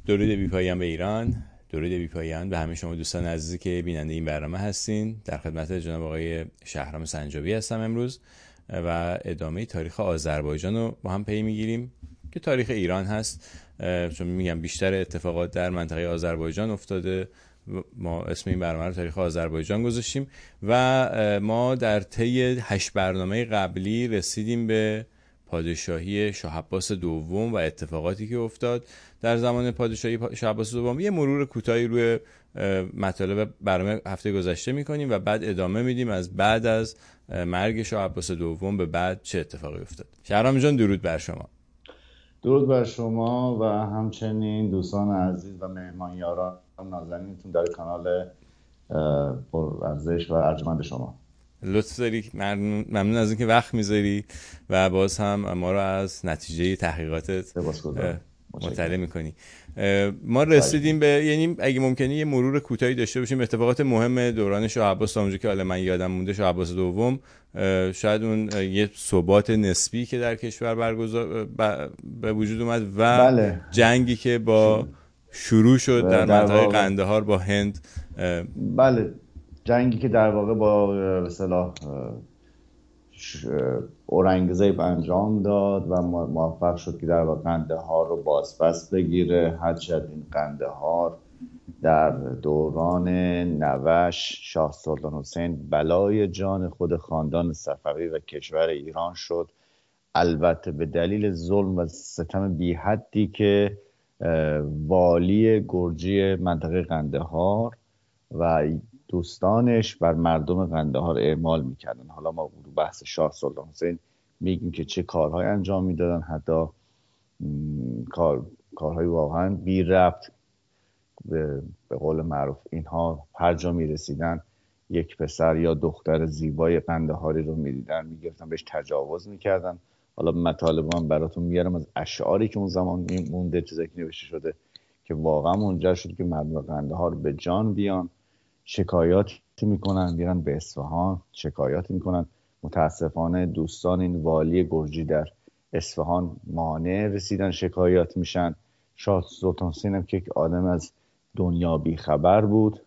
درود بی‌پایان به ایران، درود بی‌پایان به همه شما دوستان عزیزی که بیننده این برنامه هستین. در خدمت جناب آقای شهرام سنجابی هستم امروز و ادامه تاریخ آذربایجان رو با هم پی میگیریم که تاریخ ایران هست، چون میگم بیشتر اتفاقات در منطقه آذربایجان افتاده. ما اسم این برنامه رو تاریخ آذربایجان گذاشتیم و ما در طی 8 برنامه قبلی رسیدیم به پادشاهی شاه عباس دوم و اتفاقاتی که افتاد در زمان پادشاهی شاه عباس دوم. یه مرور کوتاهی روی مطالب برنامه هفته گذشته میکنیم و بعد ادامه میدیم از بعد از مرگ شاه عباس دوم به بعد چه اتفاقی افتاد. شهرام جان درود بر شما. درود بر شما و همچنین دوستان عزیز و مهمانیاران نازنینتون در کانال پر ارزش و ارجمند شما. لطف داری، ممنون از اینکه وقت میذاری و باز هم ما رو از نتیجه تحقیقاتت مطلع میکنی. ما رسیدیم به، یعنی اگه ممکنه یه مرور کوتاهی داشته باشیم اتفاقات مهم دوران شاه عباس تا اونجا که حالا من یادم مونده. شاه عباس دوم شاید اون یه ثبات نسبی که در کشور به وجود اومد و بله. جنگی که با شروع شد در منطقه قندهار با هند. بله، جنگی که در واقع با به اصطلاح اورنگزیب انجام داد و موفق شد که در واقع قندهار رو بازپس بگیره. هرچند این قندهار در دوران نوش شاه سلطان حسین بلای جان خود خاندان صفوی و کشور ایران شد، البته به دلیل ظلم و ستم بی حدی که والی گرجی منطقه قندهار و دوستانش بر مردم قندهار اعمال میکردن. حالا ما بحث شاه سلطان حسین میگیم که چه کارهای انجام میدادن، حتی کارهای واقعا بی ربط. به قول معروف اینها هر جا میرسیدن یک پسر یا دختر زیبای قندهاری رو میدیدن میگرفتن بهش تجاوز میکردن. حالا مطالب من براتون میارم از اشعاری که اون زمان مونده، چیزایی که نوشته شده که واقعا منجر شد که مردم قندهار به جان بیان. شکایات میکنن، میرن به اصفهان شکایات میکنن. متاسفانه دوستان این والی گرجی در اصفهان مانع رسیدن شکایات میشن. شاه سلطان حسین هم که یک آدم از دنیا بی خبر بود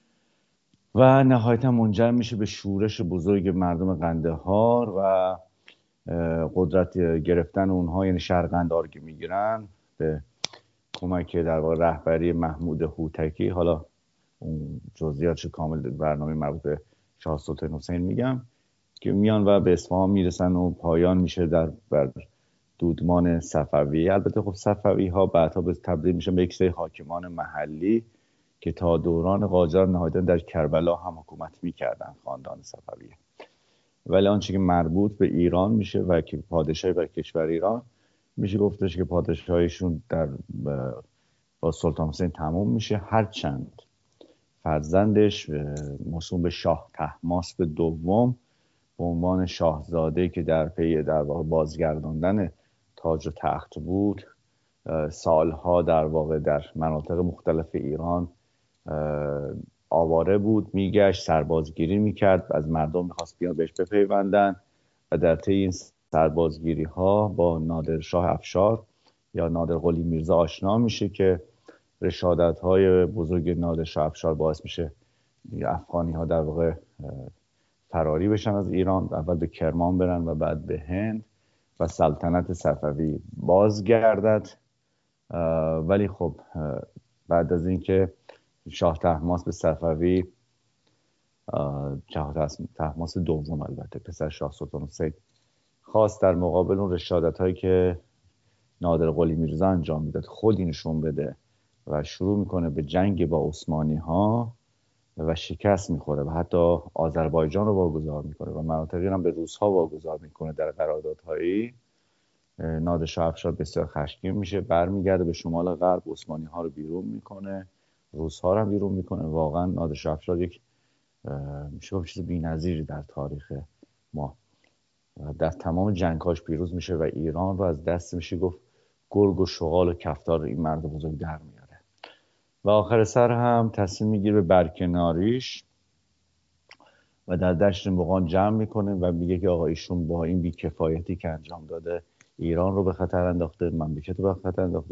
و نهایتا منجر میشه به شورش بزرگ مردم قندهار و قدرت گرفتن اونها، یعنی شهر قندهار که میگیرن به کمک در واقع رهبری محمود هوتکی. حالا اون جزئیاتش کامل برنامه مربوط به شاه سلطان حسین میگم که میان و به اصفهان میرسن و پایان میشه بر دودمان صفوی. البته خب صفوی ها بعدها به تبدیل میشن به یک سری حاکمان محلی که تا دوران قاجار نهایتا در کربلا هم حکومت میکردن، خاندان صفوی. ولی آنچه که مربوط به ایران میشه و که پادشاهی بر کشور ایران میشه گفتش که پادشاهیشون با سلطان حسین تموم میشه، هرچند فرزندش موسوم به شاه طهماسب دوم به عنوان شاهزاده که در پی در واقع بازگرداندن تاج و تخت بود، سالها در واقع در مناطق مختلف ایران آواره بود، میگشت، سربازگیری میکرد، از مردم میخواست بیان بهش بپیوندن و در طی این سربازگیری ها با نادر شاه افشار یا نادر قلی میرزا آشنا میشه که رشادت های بزرگ نادر شاه افشار باعث میشه افغانی ها در واقع فراری بشن از ایران، اول به کرمان برن و بعد به هند و سلطنت صفوی بازگردد. ولی خب بعد از اینکه شاه طهماسب صفوی، شاه طهماسب دوم البته پسر شاه سلطان حسین، خواست در مقابل اون رشادت هایی که نادر قلی میرزا انجام میداد خودی نشون بده و شروع میکنه به جنگ با عثمانی ها و شکست میخوره و حتی آذربایجان رو واگذار میکنه و مناطقی هم به روس ها واگذار میکنه در قراردادهایی. نادر شاه افشار بسیار خشمگین میشه، برمیگرده به شمال غرب، عثمانی ها رو بیرون میکنه، روس ها رو هم بیرون میکنه. واقعا نادر شاه افشار یک میشه گفت چیز بی‌نظیری در تاریخ ما، در تمام جنگ‌هاش پیروز میشه و ایران رو از دست میشه گفت گرگ و شغال و کفتار این مرد بزرگ در میاره و آخر سر هم تصمیم میگیره به برکناریش و در دشت مغان جمع میکنه و میگه که آقا ایشون با این بیکفایتی که انجام داده ایران رو به خطر انداخته، مملکت رو به خطر انداخته،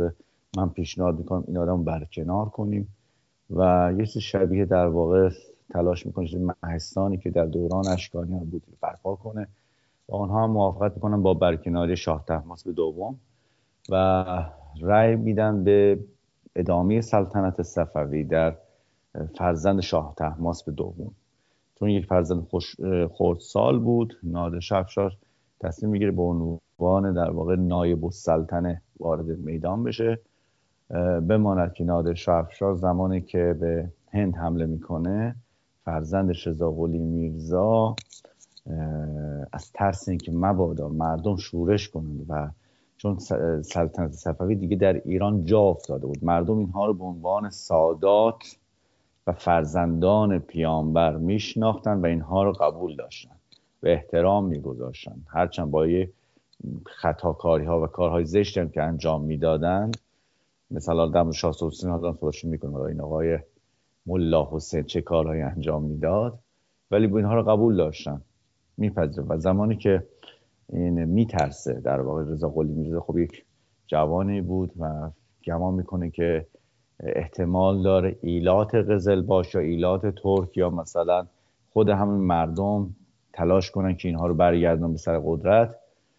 من پیشنهاد میکنم این آدم برکنار کنیم و یه چیز شبیه در واقع تلاش میکنه مهستانی که در دوران اشکانیان بود برپا کنه و آنها هم موافقت میکنن با برکناری شاه طهماسب دوم و رأی میدن به ادامه سلطنت صفوی در فرزند شاه طهماسب دوم. چون یک فرزند خردسال بود، نادرشاه افشار تصمیم میگیره به عنوان در واقع نایب السلطنه وارد میدان بشه. بماند که نادرشاه افشار زمانی که به هند حمله میکنه، فرزندش رضاقلی میرزا از ترس اینکه مبادا مردم شورش کنند و چون سلطنت صفوی دیگه در ایران جا افتاده بود، مردم اینها رو به عنوان سادات و فرزندان پیامبر میشناختن و اینها رو قبول داشتن و احترام میگذاشتن، هرچند با یه خطاکاری ها و کارهای زشتی هم که انجام میدادن. مثلا در مورد شاه حسین آدم صحبتشون میکنه این آقای ملا حسین چه کارهایی انجام میداد، ولی با اینها رو قبول داشتن، میپذیرن. و زمانی که این میترسه در واقع رضا قلی میرزا، خب یک جوانی بود و گمان میکنه که احتمال داره ایلات قزلباش یا ایلات ترک یا مثلا خود همین مردم تلاش کنن که اینها رو برگردن به سر قدرت،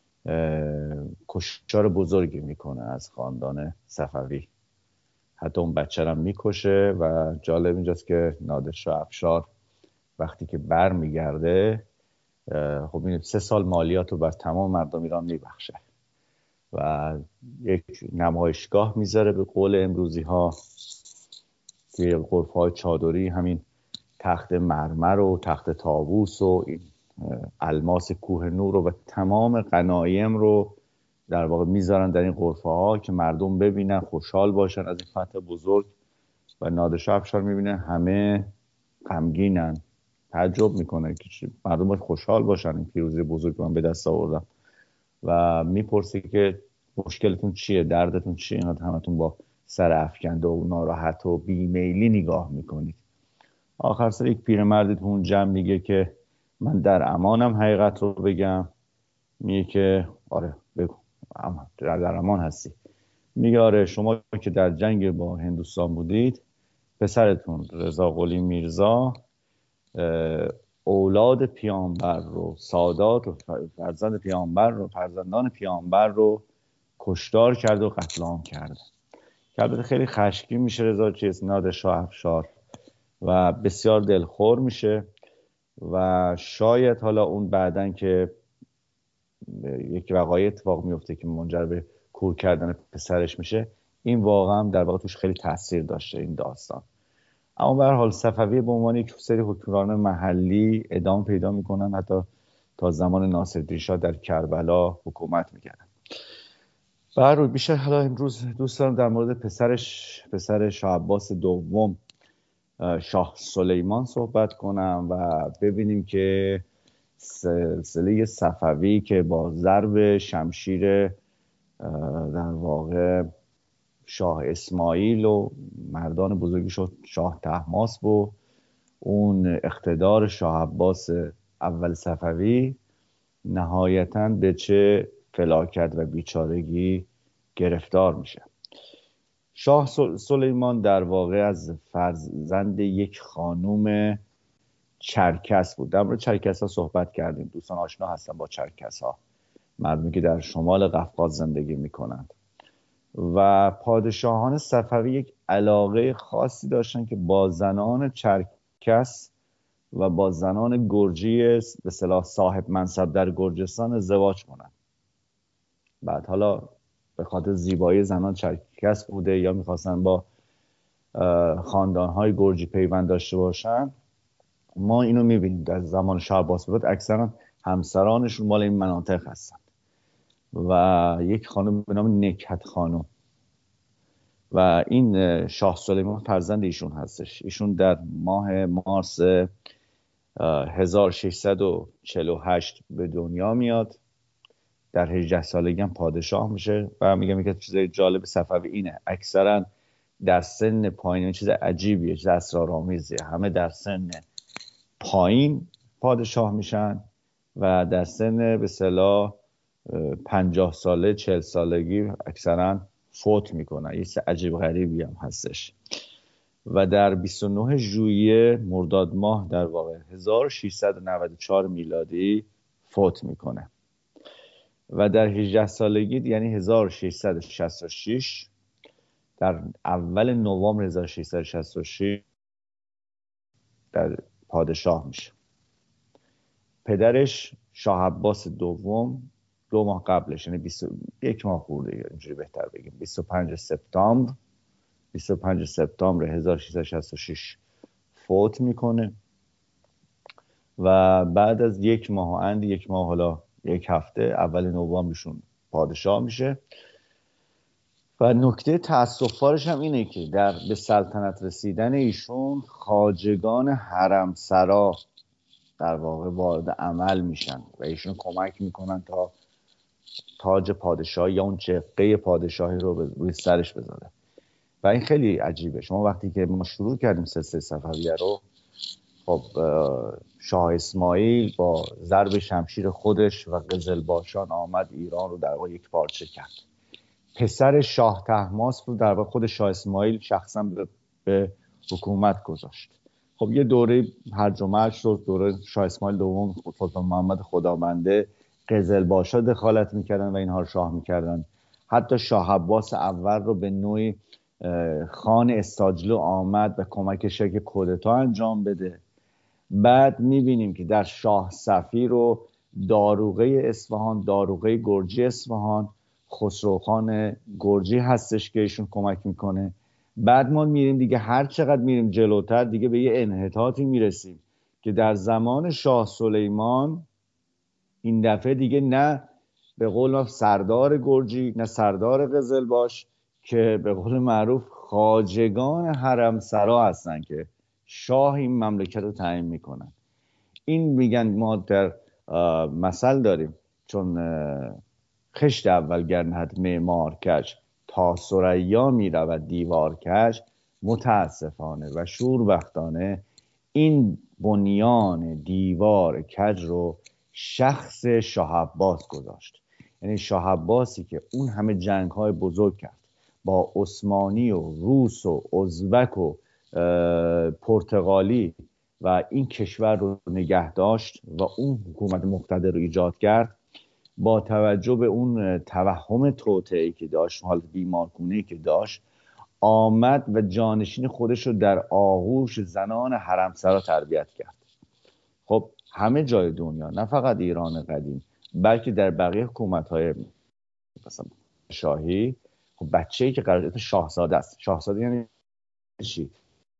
کشتار بزرگی میکنه از خاندان صفوی. حتی اون بچه رو میکشه و جالب اینجاست که نادرشاه افشار وقتی که بر میگرده، خب این 3 سال مالیات رو بر تمام مردم ایران میبخشه و یک نمایشگاه میذاره به قول امروزی ها توی غرفه های چادری، همین تخت مرمر و تخت طاووس و این الماس کوه نور رو و تمام غنایم رو در واقع میذارن در این غرفه ها که مردم ببینن، خوشحال باشن از این فتح بزرگ. و نادرشاه افشار میبینه همه غمگینن، تعجب میکنه که مردم باید خوشحال باشن این پیروزی بزرگ من به دست آوردم و میپرسه که مشکلتون چیه، دردتون چیه، اینقدر همتون با سر افکنده و ناراحت و بیمیلی نگاه میکنید. آخر سر یک پیرمردی تو اون جمع میگه که من در امانم حقیقت رو بگم. میگه که آره بگو، در امان هستی. میگه آره، شما که در جنگ با هندوستان بودید، پسرتون رضا قلی میرزا اولاد پیامبر رو، سادات و فرزند پیامبر رو، فرزندان پیامبر رو کشتار کرد و قتل عام کرد. که البته خیلی خشمگین میشه رضا نادرشاه افشار و بسیار دلخور میشه و شاید حالا اون بعدن که یک وقایع اتفاق میفته که منجر به کور کردن پسرش میشه، این واقعا در واقع توش خیلی تاثیر داشته این داستان. اما به هر حال صفوی به عنوان یک سری حکمران محلی ادامه پیدا میکنن، حتی تا زمان ناصرالدین شاه در کربلا حکومت میکردن. به هر حال بیشتر حالا امروز دوست دارم در مورد پسر شاه عباس دوم، شاه سلیمان صحبت کنم و ببینیم که سلسله صفوی که با ضرب شمشیر در واقع شاه اسماعیل و مردان بزرگی شد شاه طهماسب و اون اقتدار شاه عباس اول صفوی نهایتاً به چه فلاکت و بیچارگی گرفتار میشه. شاه سلیمان در واقع از فرزند یک خانوم چرکس بود. در مورد چرکس ها صحبت کردیم، دوستان آشنا هستن با چرکس ها، مردمی که در شمال قفقاز زندگی میکنند. و پادشاهان صفوی یک علاقه خاصی داشتن که با زنان چرکس و با زنان گرجی به اصطلاح صاحب منصب در گرجستان ازدواج کنن. بعد حالا به خاطر زیبایی زنان چرکس بوده یا میخواستن با خاندانهای گرجی پیوند داشته باشن، ما اینو میبینیم در زمان شاه عباس به بعد اکثرا همسرانشون مال این مناطق هستن. و یک خانم به نام نکهت خانم و این شاه سلیمان فرزند ایشون هستش. ایشون در ماه مارس 1648 به دنیا میاد، در 18 سالگی هم پادشاه میشه. و میگم یک چیز جالب صفوی اینه، اکثرا در سن پایین، چیز عجیبیه، چیز اسرارآمیزیه، همه در سن پایین پادشاه میشن و در سن به اصطلاح 50 ساله 40 سالگی اکثرا فوت میکنن. یه چیز عجیب غریبی هم هستش. و در 29 ژوئیه مرداد ماه در واقع 1694 میلادی فوت میکنه و در 18 سالگی یعنی 1666 در اول نوامبر 1666 در پادشاه میشه. پدرش شاه عباس دوم 2 ماه قبلش، یعنی 21 ماه خورده، اینجوری بهتر بگیم، 25 سپتامبر 1666 فوت میکنه و بعد از 1 ماه حالا 1 هفته اول نوامبرشون پادشاه میشه. و نکته تأسف‌بارش هم اینه که به سلطنت رسیدن ایشون خواجگان حرمسرا در واقع وارد عمل میشن و ایشون کمک میکنن تا تاج پادشاهی یا اون چقه پادشاهی رو روی سرش بذاره. و این خیلی عجیبه. شما وقتی که ما شروع کردیم سلسله صفویه رو، خب شاه اسماعیل با ضرب شمشیر خودش و قزلباشان آمد ایران رو در واقع یک پارچه کرد. پسر شاه طهماسپ رو در واقع خود شاه اسماعیل شخصا به حکومت گذاشت. خب یه دوره هرج و مرج شد، دوره شاه اسماعیل دوم، سلطان محمد خدابنده، قزلباشا دخالت میکردن و اینها رو شاه میکردن. حتی شاه عباس اول رو به نوعی خان استاجلو آمد و کمکش که کودتا انجام بده. بعد میبینیم که در شاه صفی رو داروغه اصفهان، داروغه گرجی اصفهان، خسروخان گرجی هستش که ایشون کمک میکنه. بعد ما میریم دیگه، هر چقدر میریم جلوتر دیگه به یه انحطاطی میرسیم که در زمان شاه سلیمان این دفعه دیگه نه به قول سردار گرجی نه سردار قزلباش، که به قول معروف خواجگان حرمسرا هستن که شاه این مملکت رو تعیین میکنن. این میگن ما در مثل داریم، چون خشت اولگر نهد معمار کج، تا ثریا میرود دیوار کج، متاسفانه و شوربختانه این بنیان دیوار کج رو شخص شاه عباس گذاشت. یعنی شاه عباسی که اون همه جنگ های بزرگ کرد با عثمانی و روس و ازبک و پرتغالی و این کشور رو نگه داشت و اون حکومت مقتدر رو ایجاد کرد، با توجه به اون توهم توطئه‌ای که داشت، حال بیمارگونه‌ای که داشت، آمد و جانشین خودش رو در آغوش زنان حرمسرا تربیت کرد. خب همه جای دنیا، نه فقط ایران قدیم، بلکه در بقیه حکومت‌های مثلا شاهی، خب بچه‌ای که قرار شاهزاده است. شاهزاده یعنی چی؟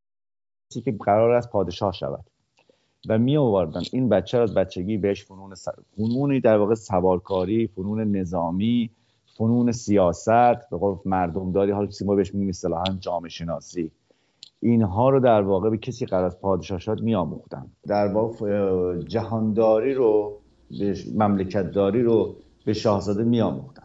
کسی که قرار است پادشاه شود و می آوردن این بچه از بچگی بهش فنونی در واقع سوارکاری، فنون نظامی، فنون سیاست، به قول مردمداری، حالا ما بهش میگیم اصطلاحاً جامعه شناسی، اینها رو در واقع به کسی قرار از پادشاه شد می آموختن. در واقع جهانداری رو، مملکتداری رو به شاهزاده می آموختن.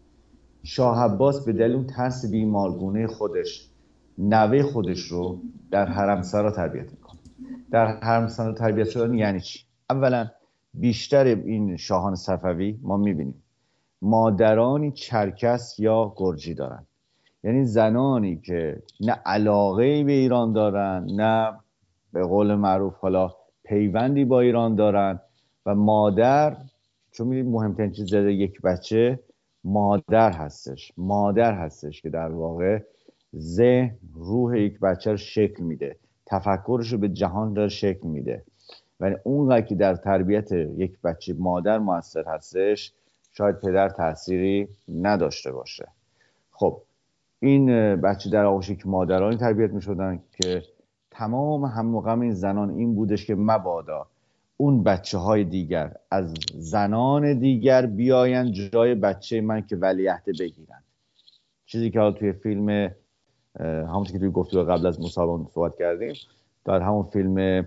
شاه عباس به دلیل اون ترس بیمارگونه خودش نوه خودش رو در حرمسرا تربیت میکنه. در حرمسرا تربیت شدن یعنی چی؟ اولا بیشتر این شاهان صفوی ما میبینیم مادرانی چرکس یا گرجی دارن، یعنی زنانی که نه علاقه به ایران دارن، نه به قول معروف حالا پیوندی با ایران دارن و مادر، چون می‌بینید مهمترین چیز در یک بچه مادر هستش که در واقع ذهن روح یک بچه رو شکل میده، تفکرش رو به جهان داره شکل میده. ولی اونقدر که در تربیت یک بچه مادر موثر هستش، شاید پدر تأثیری نداشته باشه. خب این بچه در آغوش یک مادرانی تربیت میشدن که تمام هم و غم این زنان این بودش که مبادا اون بچه های دیگر از زنان دیگر بیاین جای بچه من که ولیعهد بگیرن. چیزی که توی فیلم، همونطور که توی گفتگو قبل از مسابقه صحبت کردیم، در همون فیلم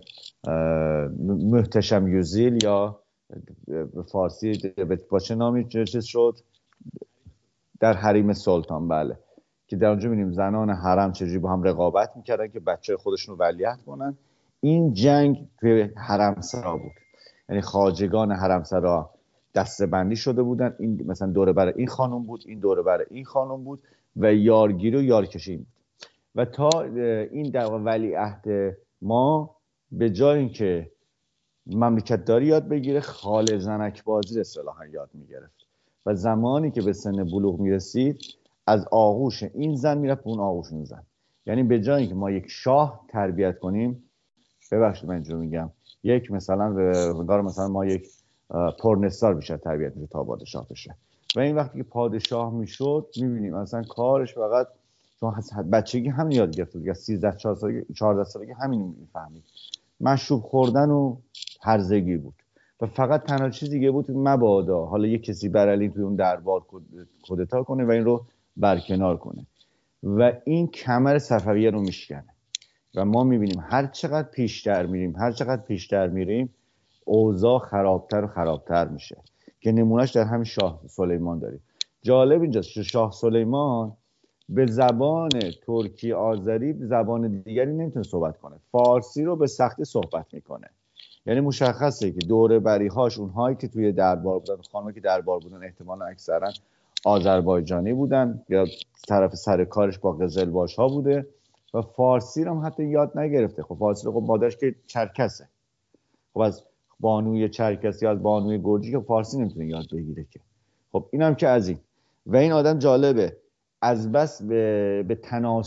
محتشم یوزیل یا به فارسی با چه نامی چیز شد، در حریم سلطان، بله، که در اونجا می‌بینیم زنان حرم چجوری با هم رقابت میکردن که بچه خودشون رو ولیعهد کنن. این جنگ توی حرمسرا بود، یعنی خواجگان حرمسرا دسته بندی شده بودن، این مثلا دوره برای این خانم بود، این دوره برای این خانم بود و یارگیری و یارکشی بود. و تا این در ولیعهد ما به جای اینکه مملکت داری یاد بگیره، خال زنک بازی اصطلاحاً یاد میگرفت و زمانی که به سن بلوغ میرسید از آغوش این زن میرفت به اون آغوش اون زن. یعنی به جای اینکه ما یک شاه تربیت کنیم، ببخشید من اینجوری میگم، یک مثلا انگار مثلا ما یک پرنستار بیشتر تربیت میشه تا پادشاه بشه. و این وقتی که پادشاه میشد میبینیم مثلا کارش فقط چون بچگی همین یاد گرفت دیگه، 13 14 سالگی همین میفهمید، مشروب خوردن و هرزگی بود و فقط تنها چیزی دیگه بود مبادا حالا یک کسی برالین توی اون دربار کودتا کنه و این رو برکنار کنه و این کمر صفویه رو میشکنه. و ما میبینیم هر چقدر پیشتر میریم اوضاع خرابتر و خرابتر میشه که نمونهش در همین شاه سلیمان داریم. جالب اینجاست شاه سلیمان به زبان ترکی آذری زبان دیگری نمیتونه صحبت کنه، فارسی رو به سختی صحبت میکنه. یعنی مشخصه که دوره بریهاش اونهایی که توی دربار بودن، خانمایی که دربار بودن احتمالاً اکثرا آذربایجانی بودن یا طرف سر کارش با قزلباش ها بوده و فارسی رو هم حتی یاد نگرفته. خب فارسی رو خب مادرش که چرکسه، خب از بانوی چرکسی از بانوی گرجی که فارسی نمیتونه یاد بگیره که. خب اینم که از این. و این آدم جالبه، از بس به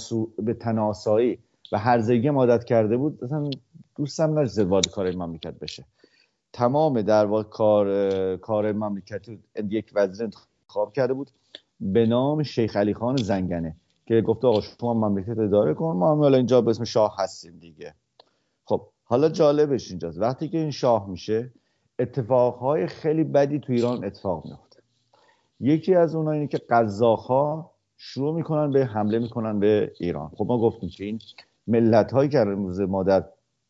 تناسایی و هرزگی عادت کرده بود، مثلا دوستم نداشت وارد کار مملکت بشه. تمام در واقع کار مملکتی یک وزیر انتخاب کرده بود به نام شیخ علی خان زنگنه که گفته آقا شما مملکت اداره کن، ما هم اینجا به اسم شاه هستیم دیگه. خب حالا جالبش اینجاست وقتی که این شاه میشه اتفاقهای خیلی بدی تو ایران اتفاق میفته. یکی از اونها اینه که قزاق‌ها شروع میکنن به حمله میکنن به ایران. خب ما گفتیم که این ملت‌هایی که امروز ما در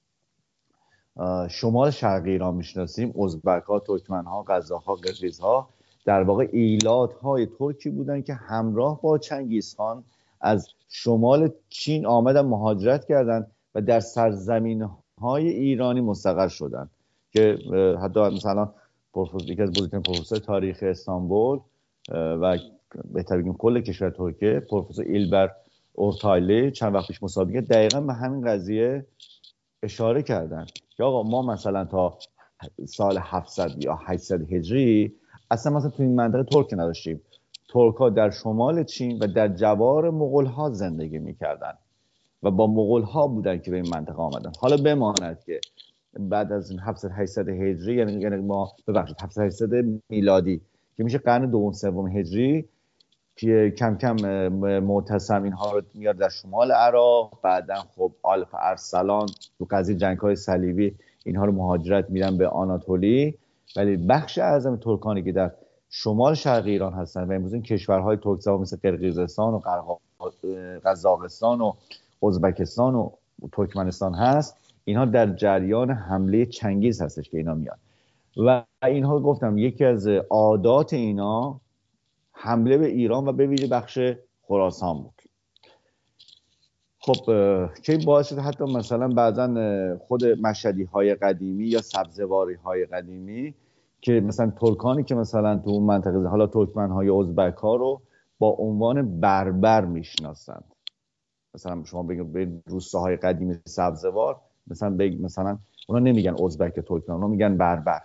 شمال شرقی ایران میشناسیم، ازبک‌ها، ترکمن‌ها، قزاق‌ها، قرقیزها، در واقع ایلات‌های ترکی بودن که همراه با چنگیزخان از شمال چین آمدن مهاجرت کردن و در سرزمین‌های ایرانی مستقر شدن که حتی مثلا یکی از بزرگترین پروفسور تاریخ استانبول و بهتر بگیم کل کشور ترکیه، پروفسور ایلبر اورتایلی، چند وقت پیش مسابقه دقیقاً به همین قضیه اشاره کردن که آقا ما مثلا تا سال 700 یا 800 هجری اصلا مثلا تو این منطقه ترک نداشتیم. ترک ها در شمال چین و در جوار مغول ها زندگی میکردن و با مغول ها بودن که به این منطقه آمدن. حالا بماند که بعد از 700 800 هجری یعنی ما ببخشید 700 800 میلادی که میشه قرن دوم سوم هجری که کم کم معتصم اینها رو میاد در شمال عراق، بعدا خب آلپ ارسلان تو قضیه جنگ‌های صلیبی اینها رو مهاجرت میدن به آناتولی. ولی بخش اعظم ترکانی که در شمال شرق ایران هستن و امروز این کشورهای ترک‌زبان مثل قرقیزستان و قزاقستان و ازبکستان و ترکمنستان هست، اینها در جریان حمله چنگیز هستش که اینا میاد و اینها گفتم یکی از عادات اینا حمله به ایران و به ویژه بخش خراسان بود. خب که باعث شد حتی مثلا بعضا خود مشهدی های قدیمی یا سبزواری های قدیمی که مثلا ترکانی که مثلا تو اون منطقه حالا ترکمن های ازبک ها رو با عنوان بربر میشناسند. مثلا شما بگید به روستاهای قدیمی سبزوار مثلا اونا نمیگن ازبک ترکمن، اونا میگن بربر.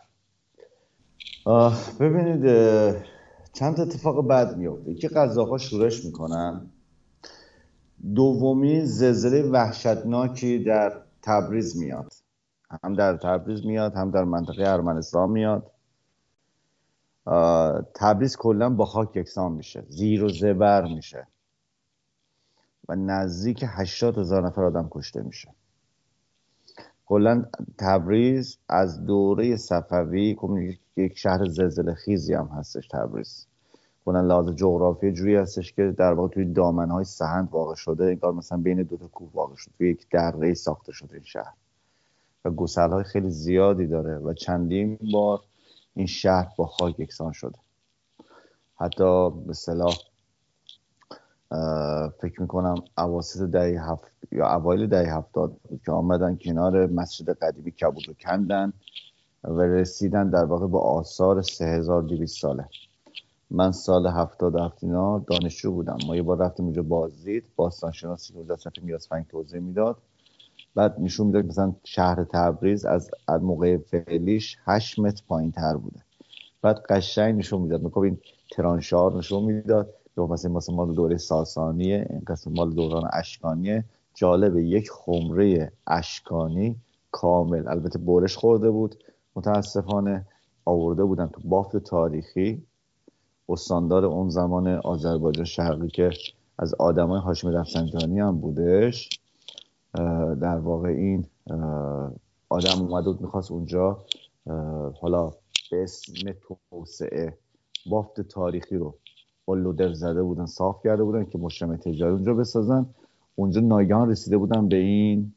ببینید چند اتفاق بد میفته که قزاق‌ها شورش میکنن. دومی زلزله وحشتناکی در تبریز میاد، هم در تبریز میاد هم در منطقه ارمنستان میاد. تبریز کلا با خاک یکسان میشه، زیر و زبر میشه و نزدیک 80,000 نفر آدم کشته میشه. کلا تبریز از دوره صفوی یک شهر زلزله خیزی هم هستش. تبریز کلا لحاظ جغرافی جوری هستش که در واقع توی دامنهای سهند واقع شده، انگار مثلا بین دو تا کوه واقع شده، توی یک دره ساخته شده این شهر و گسل‌های خیلی زیادی داره و چندین بار این شهر با خاک یکسان شده. حتی به اصطلاح فکر میکنم اواسط دهه هفت یا اوایل دهه 70 که آمدن کنار مسجد قدیمی کبود رو کندن و رسیدن در واقع به آثار 3200 ساله. من سال 77 اینا دانشجو بودم. ما یه بار رفتیم اونجا بازدید، باستانشناسی که اونجا صرف میراث فرهنگی توضیح میداد. بعد نشون میداد مثلا شهر تبریز از موقع فعلیش 8 متر پایین تر بوده. بعد قشنگ نشون میداد، میگفت این ترانشار نشون میداد که مثلا مال دوره ساسانیه، این قسم مال دوران اشکانیه. جالبه یک خمره اشکانی کامل، البته برش خورده بود متاسفانه، آورده بودن تو بافت تاریخی. استاندار اون زمان آذربایجان شرقی که از آدمای هاشمی رفسنجانی هم بودش، در واقع این آدم اومد و میخواست اونجا حالا به اسم توسعه بافت تاریخی رو قلدر زده بودن، صاف کرده بودن که مجتمع تجاری اونجا بسازن. اونجا ناگهان رسیده بودن به این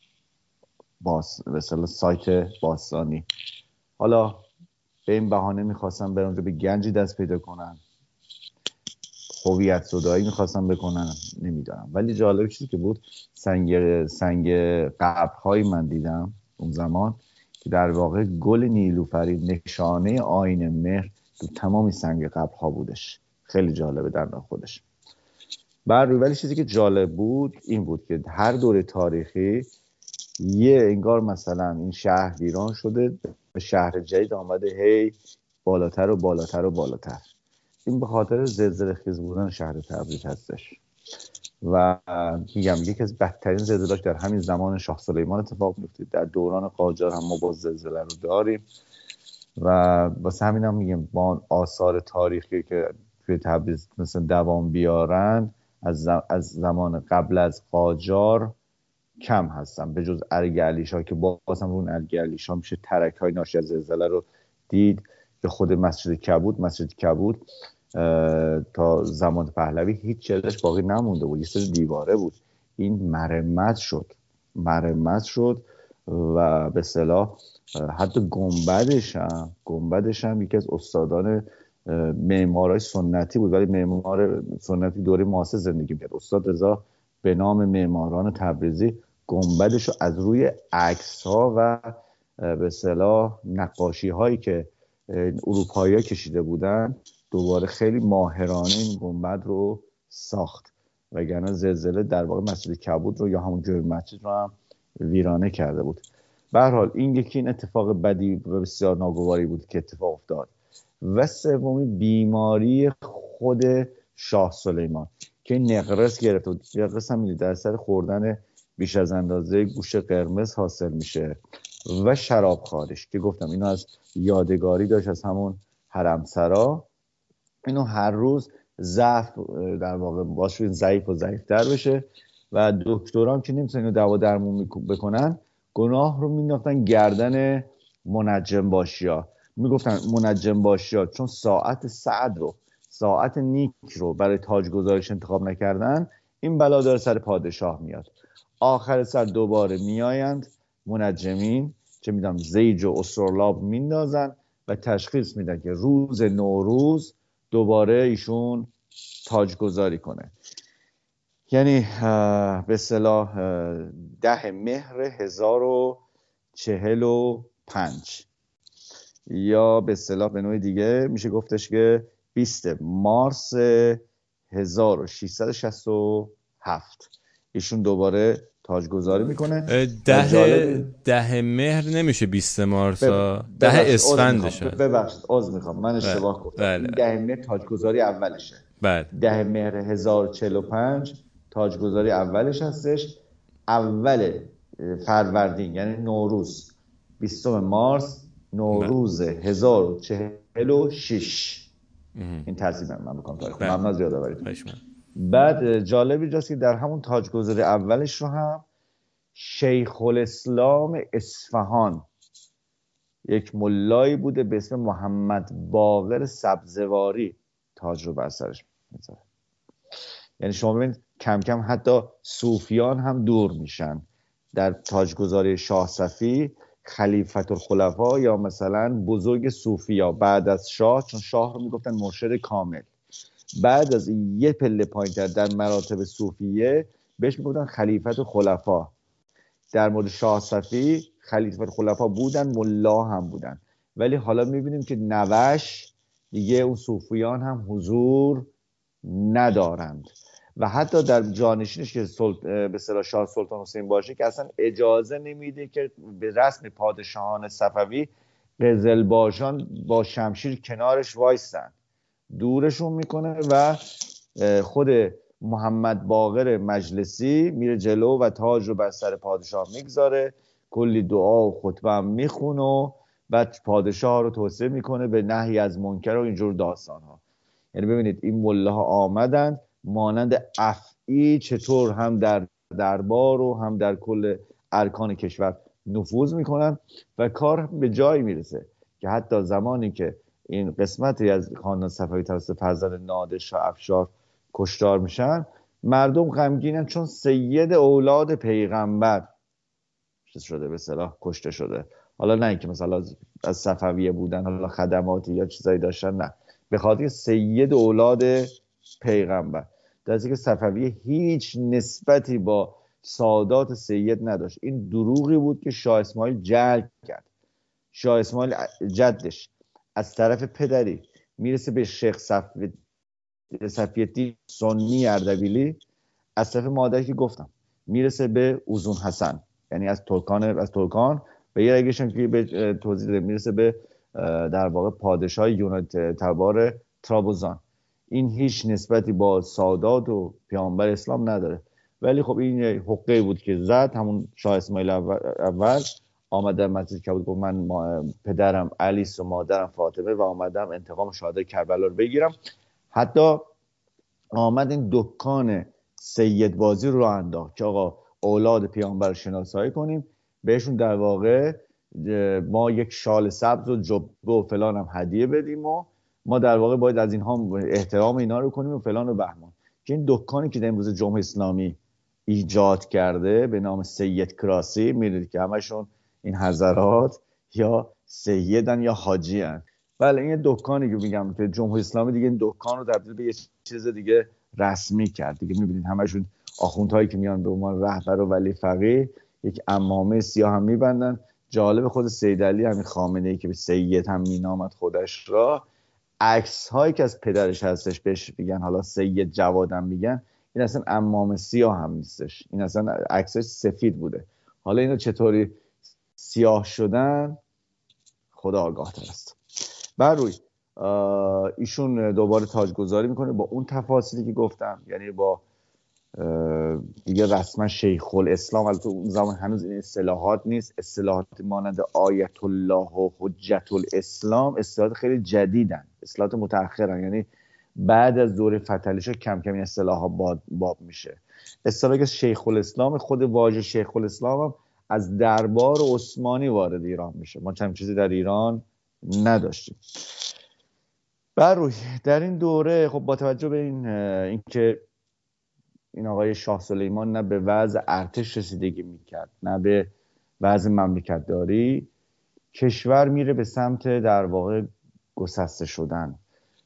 مثلا سایت باستانی. حالا به این بهانه میخواستن برن اونجا به گنجی دست پیدا کنن، هویت زدایی میخواستن بکنن، نمیدونم. ولی جالب چیزی که بود، سنگ قبرهایی من دیدم اون زمان که در واقع گل نیلوفری، نشانه آیین مهر، تو تمام سنگ قبرها بودش. خیلی جالبه در خودش. ولی چیزی که جالب بود این بود که هر دوره تاریخی یه انگار مثلا این شهر ویران شده، به شهر جدید آمده هی بالاتر و بالاتر و بالاتر. این به خاطر زلزله خیز بودن شهر تبریز هستش و میگم یکی از بدترین زلزله‌اش در همین زمان شاه سلیمان اتفاق میفته. در دوران قاجار هم ما باز زلزله رو داریم و واسه همین هم میگم با آثار تاریخی که توی تبریز مثلا دوام بیارن از زمان قبل از قاجار کم هستن، به جز ارگ علیشا که باز هم اون ارگ علیشا میشه ترک های ناشی از زلزله رو دید. به خود مسجد کبود تا زمان پهلوی هیچ چیزش باقی نمونده بود، یه سری دیواره بود. این مرمت شد و به اصطلاح حتی گنبدش هم یکی از استادان معمارای سنتی بود، ولی معمار سنتی دوره معاصر زندگی می‌کرد. استاد رضا به نام معماران تبریزی گنبدش رو از روی عکس‌ها و به اصطلاح نقاشی‌هایی که اروپایی‌ها کشیده بودن دوباره خیلی ماهرانه این گنبد رو ساخت، وگرنه زلزله در واقع مسجد کبود رو یا همون جبه مسجد رو هم ویرانه کرده بود. به هر حال این اتفاق بدی و بسیار ناگواری بود که اتفاق افتاد. و سومی بیماری خود شاه سلیمان که نقرس گرفت و نقرس هم در اثر خوردن بیش از اندازه گوشت قرمز حاصل میشه و شراب خارش که گفتم اینو از یادگاری داشت از همون حرمسرا. اینو هر روز ضعف در واقع باشه این ضعیف و ضعیفتر بشه و دکتران که نمیتونن اینو دوا درمون بکنن گناه رو مینداختن گردن منجم باشیا. میگفتن منجم باشیا چون ساعت سعد رو، ساعت نیک رو برای تاجگذاریش انتخاب نکردن، این بلا داره سر پادشاه میاد. آخر سر دوباره میآیند منجمین چه میدونم زیج و اسرلاب میندازن و تشخیص میدن که روز نوروز دوباره ایشون تاجگذاری کنه. یعنی به اصطلاح 10 مهر 1045 یا به اصطلاح به نوع دیگه میشه گفتش که 20 مارس 1667 ایشون دوباره تاجگذاری میکنه. ده مهر نمیشه 20 مارس، 10 اسفندشه. ببخشید عذر میخوام من اشتباه گفتم. این 10 مهر تاجگذاری اولشه. 10 مهر 1045 تاجگذاری اولش هستش. اول فروردین یعنی نوروز 20 مارس نوروز 1046. این ترتیب من میکنم تاریخ. ممنون از یادآوری. بعد جالب اینجاست که در همون تاجگذاری اولش رو هم شیخ الاسلام اصفهان یک ملایی بوده به اسم محمد باقر سبزواری تاج رو بر سرش میذاره. یعنی شما ببینید کم کم حتی صوفیان هم دور میشن. در تاجگذاری شاه صفی خلیفة الخلفا یا مثلا بزرگ صوفیا بعد از شاه، چون شاه رو میگفتن مرشد کامل، بعد از یه پله پایین‌تر در مراتب صوفیه بهش میگفتن خلیفة الخلفا. در مورد شاه صفی خلیفه الخلفا بودن، ملا هم بودن، ولی حالا میبینیم که نوش دیگه اون صوفیان هم حضور ندارند و حتی در جانشینش که به اصطلاح شاه سلطان حسین باشه که اصلا اجازه نمیده که به رسم پادشاهان صفوی قزلباشان با شمشیر کنارش وایستن، دورشون میکنه و خود محمد باقر مجلسی میره جلو و تاج رو بر سر پادشاه میگذاره، کلی دعا و خطبه هم میخونه و بعد پادشاه رو توصیه میکنه به نهی از منکر و اینجور داستان ها. یعنی ببینید این ملاها آمدن مانند افعی چطور هم در دربار و هم در کل ارکان کشور نفوذ میکنن و کار به جایی میرسه که حتی زمانی که این قسمتی از خاندان صفوی توسط فرزند نادر شاه افشار کشتار میشن، مردم غمگینن چون سید اولاد پیغمبر چیز شده، به اصطلاح کشته شده. حالا نه اینکه مثلا از صفویه بودن، حالا خدماتی یا چیزایی داشتن، نه، به خاطر سید اولاد پیغمبر. در حالی که صفویه هیچ نسبتی با سادات سید نداشت. این دروغی بود که شاه اسماعیل جعل کرد. شاه اسماعیل جدش از طرف پدری میرسه به شیخ صفی‌الدین سنی اردبیلی، از طرف مادری که گفتم میرسه به اوزون حسن، یعنی از ترکان و یه رگش هم که به توضیح ده میرسه به در واقع پادشاه یونان تبار ترابوزان. این هیچ نسبتی با سادات و پیامبر اسلام نداره. ولی خب این حقه بود که زد. همون شاه اسماعیل اول آمد در مسجد کبود گفت من پدرم علی است و مادرم فاطمه و آمدم انتقام شهدای کربلا رو بگیرم. حتی آمد این دکان سید بازی رو انداخت که آقا اولاد پیامبر رو شناسایی کنیم، بهشون در واقع ما یک شال سبز و جبه و فلان هم هدیه بدیم و ما در واقع باید از اینها احترام اینا رو کنیم و فلان و بهمان. که این دکانی که در امروز جمهوری اسلامی ایجاد کرده به نام سید کراسی، میدونید که همشون این حضرات یا سیدن یا حاجی هن. بله این دکانی که میگم که جمهوری اسلامی دیگه این دکان رو تبدیل به یه چیز دیگه رسمی کرد دیگه. میبینید همشون آخوندهایی که میان به عنوان رهبر و ولی فقیه یک عمامه سیاه هم میبندن. جالب خود سید علی همین خامنه‌ای که به سید هم مینامد خودش را، عکس هایی که از پدرش هستش بهش میگن حالا سید جوادم میگن، این اصلا عمامه سیاه هم نیستش، این اصلا عکسش سفید بوده. حالا اینا چطوری سیاه شدن خدا آگاه تر است. بر روی ایشون دوباره تاجگذاری میکنه با اون تفاصیلی که گفتم، یعنی با دیگه رسما شیخ الاسلام. البته اون زمان هنوز این اصطلاحات نیست، اصطلاحات مانند آیت الله و حجت الاسلام اصطلاحات خیلی جدیدن، اصطلاحات متأخرن، یعنی بعد از دوره فتحعلی کم کم این اصطلاحات باب میشه. اصطلاح شیخ الاسلام، خود واژه شیخ الاسلام هم از دربار عثمانی وارد ایران میشه. ما چند چیزی در ایران نداشتیم. بر روی در این دوره خب با توجه به اینکه این آقای شاه سلیمان نه به وضع ارتش رسیدگی میکرد نه به وضع مملکت داری، کشور میره به سمت در واقع گسسته شدن،